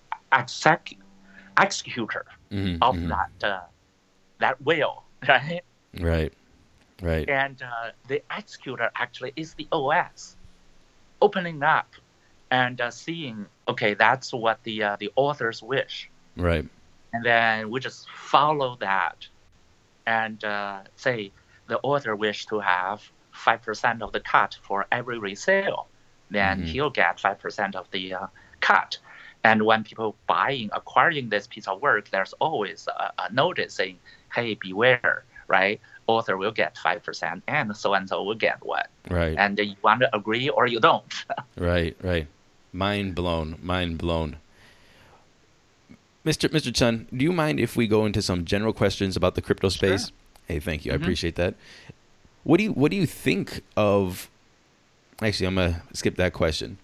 executor of that will, right? Right. And the executor actually is the OS, opening up and seeing, okay, that's what the authors wish. Right. And then we just follow that and say the author wish to have 5% of the cut for every resale. Then he'll get 5% of the cut. And when people acquiring this piece of work, there's always a notice saying, hey, beware, right? Author will get 5% and so will get what. Right. And you want to agree or you don't. Right. Mind blown. Mr. Chen, do you mind if we go into some general questions about the crypto space? Sure. Hey, thank you. I appreciate that. What do you think of? Actually, I'm gonna skip that question.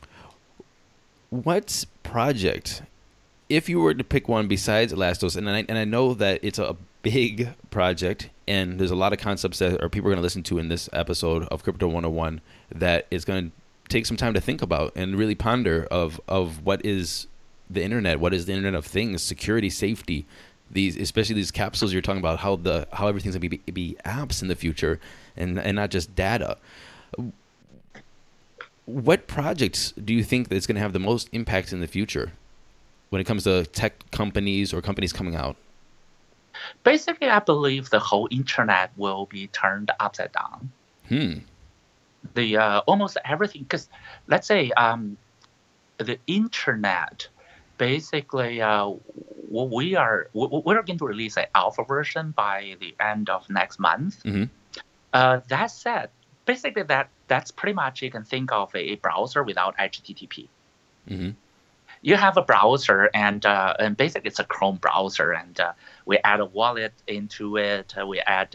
What project, if you were to pick one besides Elastos, and I know that it's a big project, and there's a lot of concepts that people are going to listen to in this episode of Crypto 101 that is going to take some time to think about and really ponder of what is the internet, what is the Internet of Things, security, safety, especially these capsules you're talking about, how everything's going to be apps in the future and not just data. What projects do you think that's going to have the most impact in the future when it comes to tech companies or companies coming out? Basically, I believe the whole internet will be turned upside down. The almost everything, because let's say the internet, basically, we're going to release an alpha version by the end of next month. That said, basically that's pretty much, you can think of a browser without HTTP. You have a browser and basically it's a Chrome browser, and we add a wallet into it. We add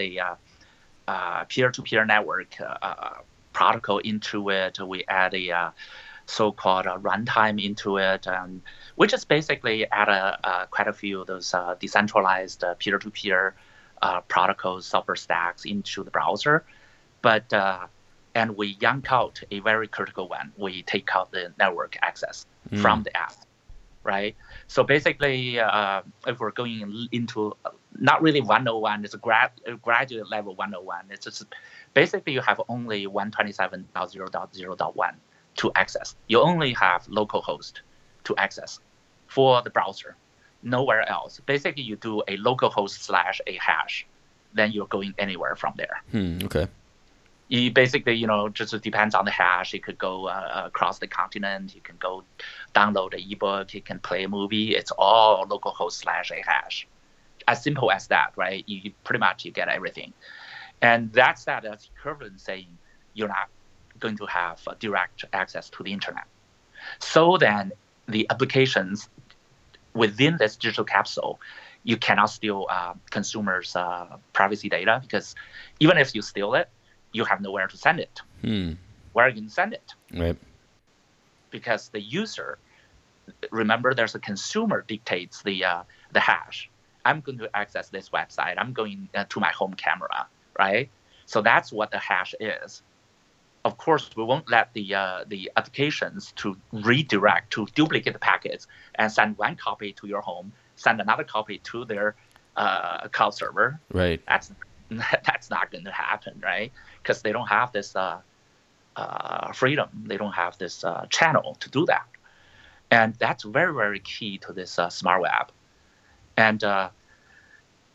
a peer-to-peer network protocol into it. We add a so-called runtime into it. And we just basically add quite a few of those decentralized peer-to-peer protocols, software stacks into the browser. But and we yank out a very critical one. We take out the network access from the app, right? So basically, if we're going into not really 101, it's a graduate level 101. It's just basically you have only 127.0.0.1 to access. You only have localhost to access for the browser, nowhere else. Basically, you do a localhost / a hash, then you're going anywhere from there. Okay. You basically, just depends on the hash. You could go across the continent. You can go download an ebook. You can play a movie. It's all localhost / a hash. As simple as that, right? You pretty much you get everything, and that's equivalent saying you're not going to have direct access to the internet. So then the applications within this digital capsule, you cannot steal consumers' privacy data, because even if you steal it, you have nowhere to send it. Where are you going to send it? Right. Because the user, remember, there's a consumer dictates the hash. I'm going to access this website. I'm going to my home camera, right? So that's what the hash is. Of course, we won't let the applications to redirect, to duplicate the packets and send one copy to your home, send another copy to their cloud server. Right. That's not going to happen, right? Because they don't have this freedom. They don't have this channel to do that. And that's very, very key to this smart web. And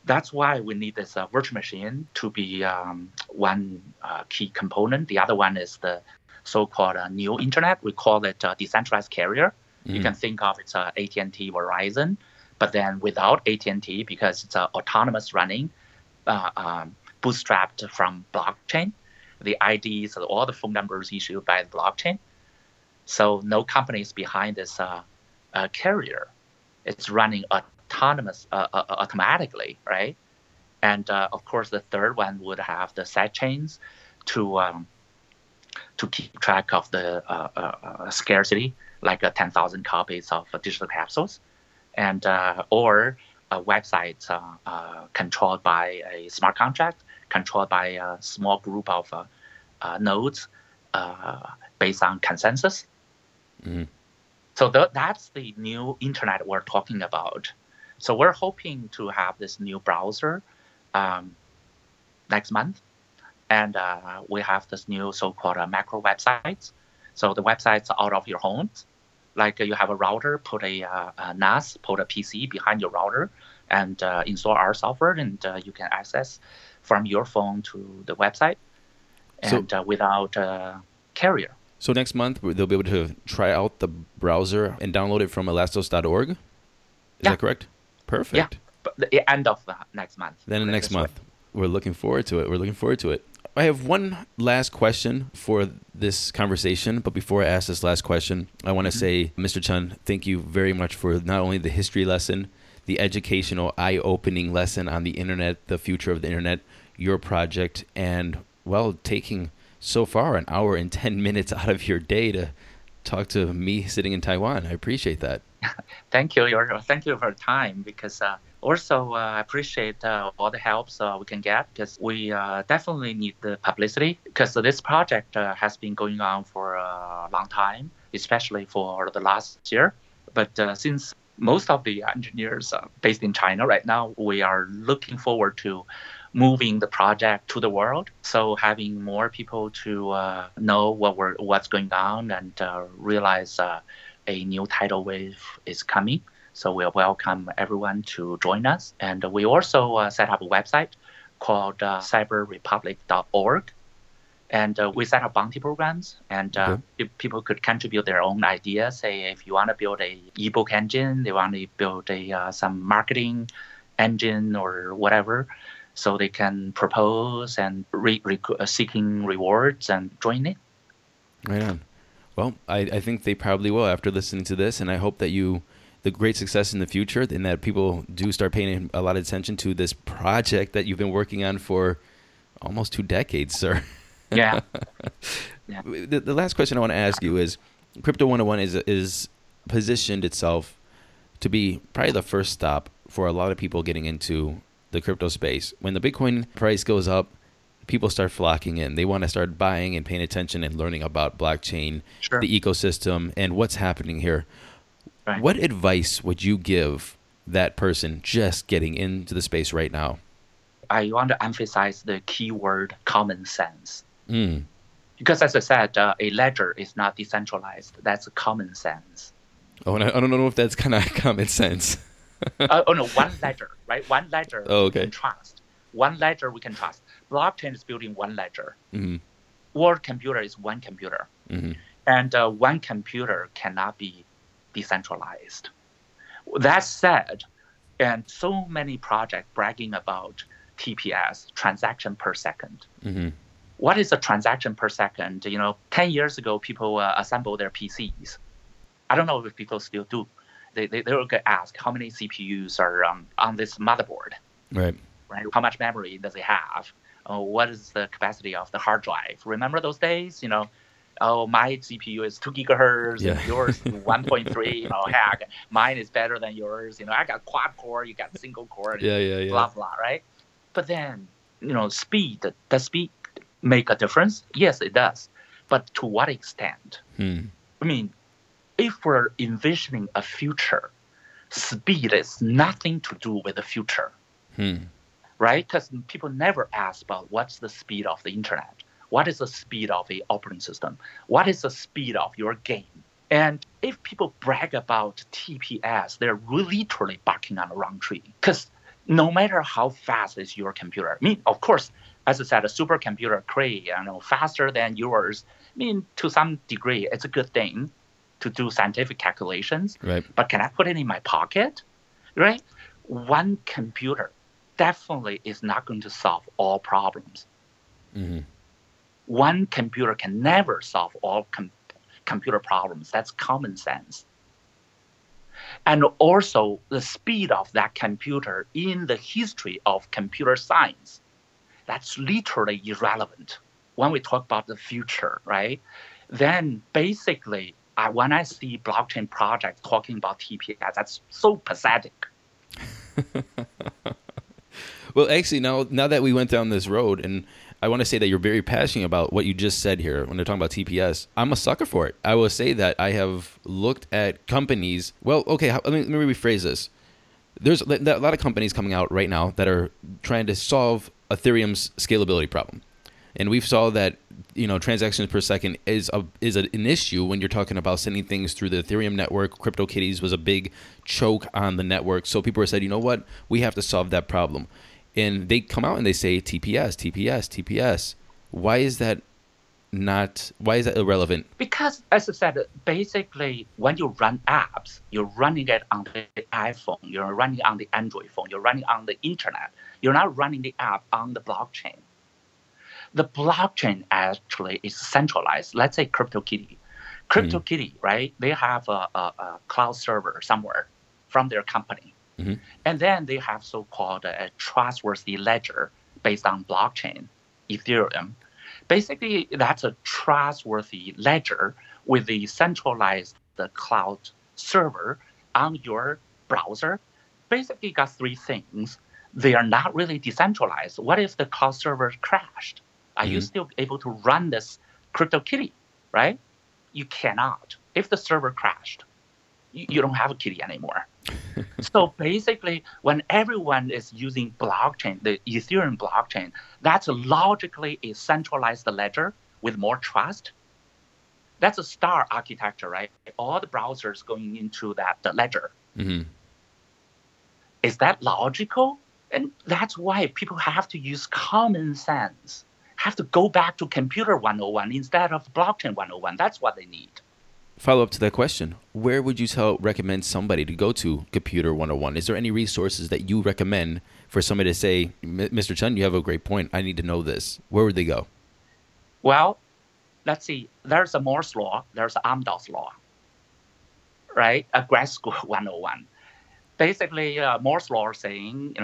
That's why we need this virtual machine to be one key component. The other one is the so-called new internet. We call it decentralized carrier. You can think of it's AT&T, Verizon, but then without AT&T, because it's autonomous running, bootstrapped from blockchain. The IDs, all the phone numbers issued by the blockchain. So no companies behind this carrier. It's running autonomous automatically, right? And of course, the third one would have the side chains to keep track of the scarcity, like 10,000 copies of digital capsules, and or websites controlled by a smart contract, controlled by a small group of nodes based on consensus. So that's the new internet we're talking about. So we're hoping to have this new browser next month. And we have this new so-called macro websites. So the websites are out of your homes. Like you have a router, put a NAS, put a PC behind your router, and install our software, and you can access from your phone to the website, and without carrier. So next month, they'll be able to try out the browser and download it from elastos.org? Is that correct? Perfect. Yeah, but the end of next month. Then next month. We're looking forward to it. I have one last question for this conversation, but before I ask this last question, I want to say, Mr. Chen, thank you very much for not only the history lesson, the educational, eye-opening lesson on the internet, the future of the internet, your project, and, well, taking so far an hour and 10 minutes out of your day to talk to me sitting in Taiwan. I appreciate that. Thank you. Thank you for your time, because also I appreciate all the helps we can get, because we definitely need the publicity, because this project has been going on for a long time, especially for the last year. But since most of the engineers are based in China right now, we are looking forward to moving the project to the world. So having more people to know what's going on and realize a new tidal wave is coming. So we welcome everyone to join us. And we also set up a website called cyberrepublic.org. And we set up bounty programs, and if people could contribute their own ideas. Say if you want to build a ebook engine, they want to build some marketing engine or whatever, so they can propose and seeking rewards and join it. Right on. Well, I think they probably will after listening to this, and I hope that the great success in the future, and that people do start paying a lot of attention to this project that you've been working on for almost 2 decades, sir. Yeah. The last question I want to ask you is, Crypto 101 is positioned itself to be probably the first stop for a lot of people getting into the crypto space. When the Bitcoin price goes up, people start flocking in. They want to start buying and paying attention and learning about blockchain, the ecosystem, and what's happening here. Right. What advice would you give that person just getting into the space right now? I want to emphasize the keyword common sense. Because as I said, a ledger is not decentralized. That's common sense. Oh, and I don't know if that's kind of common sense. No, one ledger, right? One ledger we can trust. One ledger we can trust. Blockchain is building one ledger. World computer is one computer. And one computer cannot be decentralized. That said, and so many projects bragging about TPS, transaction per second. What is a transaction per second? 10 years ago, people assembled their PCs. I don't know if people still do. They will get asked how many CPUs are on this motherboard. Right. How much memory does it have? What is the capacity of the hard drive? Remember those days? My CPU is 2 gigahertz, and yours is 1.3. Heck, mine is better than yours. I got quad core, you got single core. Blah blah, right? But then, speed. Does speed make a difference? Yes, it does. But to what extent? I mean, if we're envisioning a future, speed is nothing to do with the future, right? Because people never ask about what's the speed of the internet. What is the speed of the operating system? What is the speed of your game? And if people brag about TPS, they're literally barking on the wrong tree. Because no matter how fast is your computer. I mean, of course, as I said, a supercomputer Cray, faster than yours. I mean, to some degree, it's a good thing to do scientific calculations. Right. But can I put it in my pocket? Right? One computer definitely is not going to solve all problems. Mm-hmm. One computer can never solve all computer problems. That's common sense. And also the speed of that computer in the history of computer science, that's literally irrelevant. When we talk about the future, right? Then basically, when I see blockchain projects talking about TPS, that's so pathetic. Well, actually, now that we went down this road, and I want to say that you're very passionate about what you just said here when they're talking about TPS, I'm a sucker for it. I will say that I have looked at companies. Well, okay, let me rephrase this. There's a lot of companies coming out right now that are trying to solve Ethereum's scalability problem. And we've saw that transactions per second is an issue when you're talking about sending things through the Ethereum network. CryptoKitties was a big choke on the network. So people said, you know what? We have to solve that problem. And they come out and they say TPS, TPS, TPS. Why is that irrelevant? Because, as I said, basically, when you run apps, you're running it on the iPhone, you're running on the Android phone, you're running on the internet. You're not running the app on the blockchain. The blockchain actually is centralized. Let's say CryptoKitty. CryptoKitty, right? They have a cloud server somewhere from their company. Mm-hmm. And then they have so-called a trustworthy ledger based on blockchain, Ethereum. Basically, that's a trustworthy ledger with the centralized cloud server on your browser. Basically, got three things. They are not really decentralized. What if the cloud server crashed? Are you still able to run this CryptoKitty, right? You cannot. If the server crashed, you don't have a kitty anymore. So basically, when everyone is using blockchain, the Ethereum blockchain, that's logically a centralized ledger with more trust. That's a star architecture, right? All the browsers going into the ledger. Mm-hmm. Is that logical? And that's why people have to use common sense, have to go back to computer 101 instead of blockchain 101. That's what they need. Follow up to that question. Where would you recommend somebody to go to Computer 101? Is there any resources that you recommend for somebody to say, Mr. Chen, you have a great point. I need to know this. Where would they go? Well, let's see. There's a Moore's law. There's Amdahl's law, right? A grad school 101. Basically, Moore's law is saying,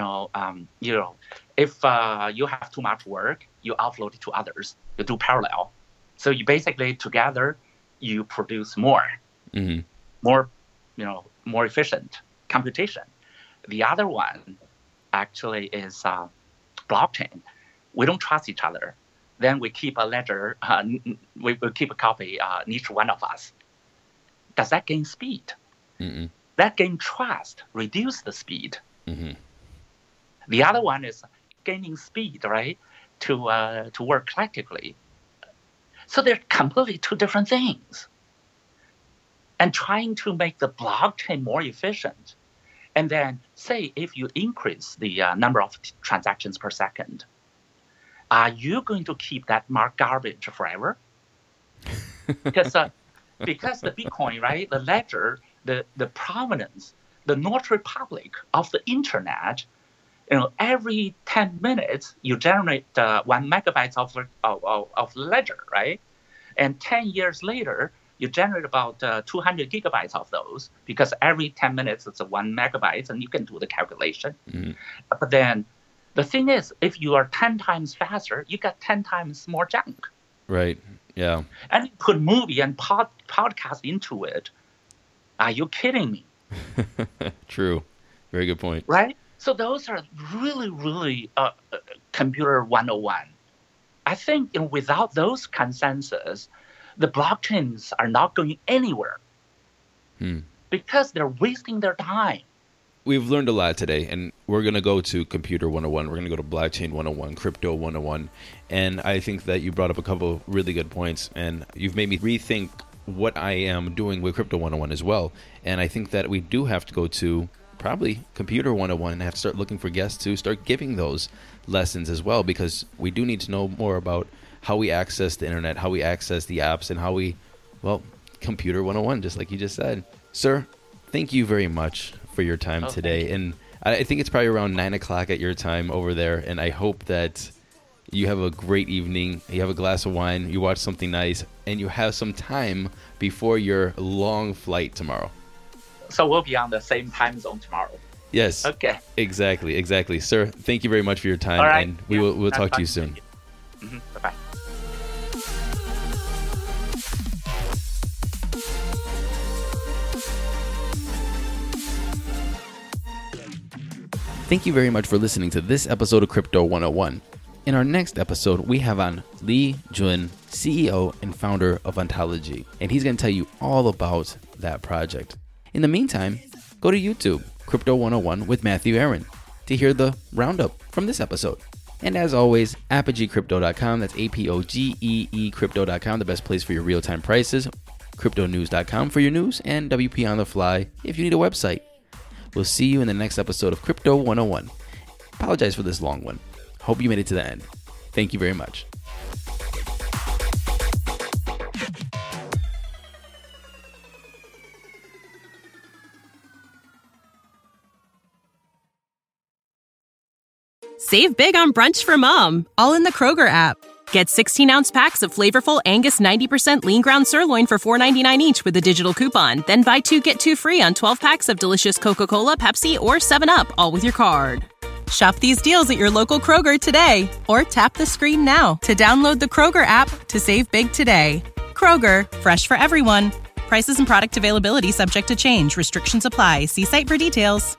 if you have too much work, you offload it to others. You do parallel. So you basically together, you produce more, more efficient computation. The other one actually is blockchain. We don't trust each other. Then we keep a ledger, we keep a copy in each one of us. Does that gain speed? Mm-mm. That gain trust, reduce the speed. Mm-hmm. The other one is gaining speed, right, to work collectively. So they're completely two different things. And trying to make the blockchain more efficient. And then say if you increase the number of transactions per second, are you going to keep that marked garbage forever? Because the Bitcoin, right, the ledger, the provenance, the notary public of the internet, every 10 minutes you generate 1 megabyte of ledger, right? And 10 years later, you generate about 200 gigabytes of those because every 10 minutes it's 1 megabyte, and you can do the calculation. Mm-hmm. But then the thing is, if you are 10 times faster, you get 10 times more junk. Right. Yeah. And you put movie and podcast into it. Are you kidding me? True. Very good point. Right? So those are really, really computer 101. I think without those consensus, the blockchains are not going anywhere because they're wasting their time. We've learned a lot today, and we're going to go to Computer 101. We're going to go to Blockchain 101, Crypto 101. And I think that you brought up a couple of really good points, and you've made me rethink what I am doing with Crypto 101 as well. And I think that we do have to go to probably Computer 101 and have to start looking for guests to start giving those lessons as well, because we do need to know more about how we access the internet, how we access the apps, and how we, well, Computer 101, just like you just said. Sir, thank you very much for your time today. And I think it's probably around 9 o'clock at your time over there, and I hope that you have a great evening, you have a glass of wine, you watch something nice, and you have some time before your long flight tomorrow. So we'll be on the same time zone tomorrow. Yes. Okay. Exactly. Sir, thank you very much for your time, All right. and we'll talk to you soon. Bye-bye. Thank you very much for listening to this episode of Crypto 101. In our next episode, we have on Lee Jun, CEO and founder of Ontology, and he's going to tell you all about that project. In the meantime, go to YouTube, Crypto 101 with Matthew Aaron, to hear the roundup from this episode. And as always, ApogeeCrypto.com, that's APOGEE Crypto.com, the best place for your real-time prices, CryptoNews.com for your news, and WP on the fly if you need a website. We'll see you in the next episode of Crypto 101. Apologize for this long one. Hope you made it to the end. Thank you very much. Save big on brunch for mom, all in the Kroger app. Get 16-ounce packs of flavorful Angus 90% lean ground sirloin for $4.99 each with a digital coupon. Then buy 2, get 2 free on 12 packs of delicious Coca-Cola, Pepsi, or 7-Up, all with your card. Shop these deals at your local Kroger today, or tap the screen now to download the Kroger app to save big today. Kroger, fresh for everyone. Prices and product availability subject to change. Restrictions apply. See site for details.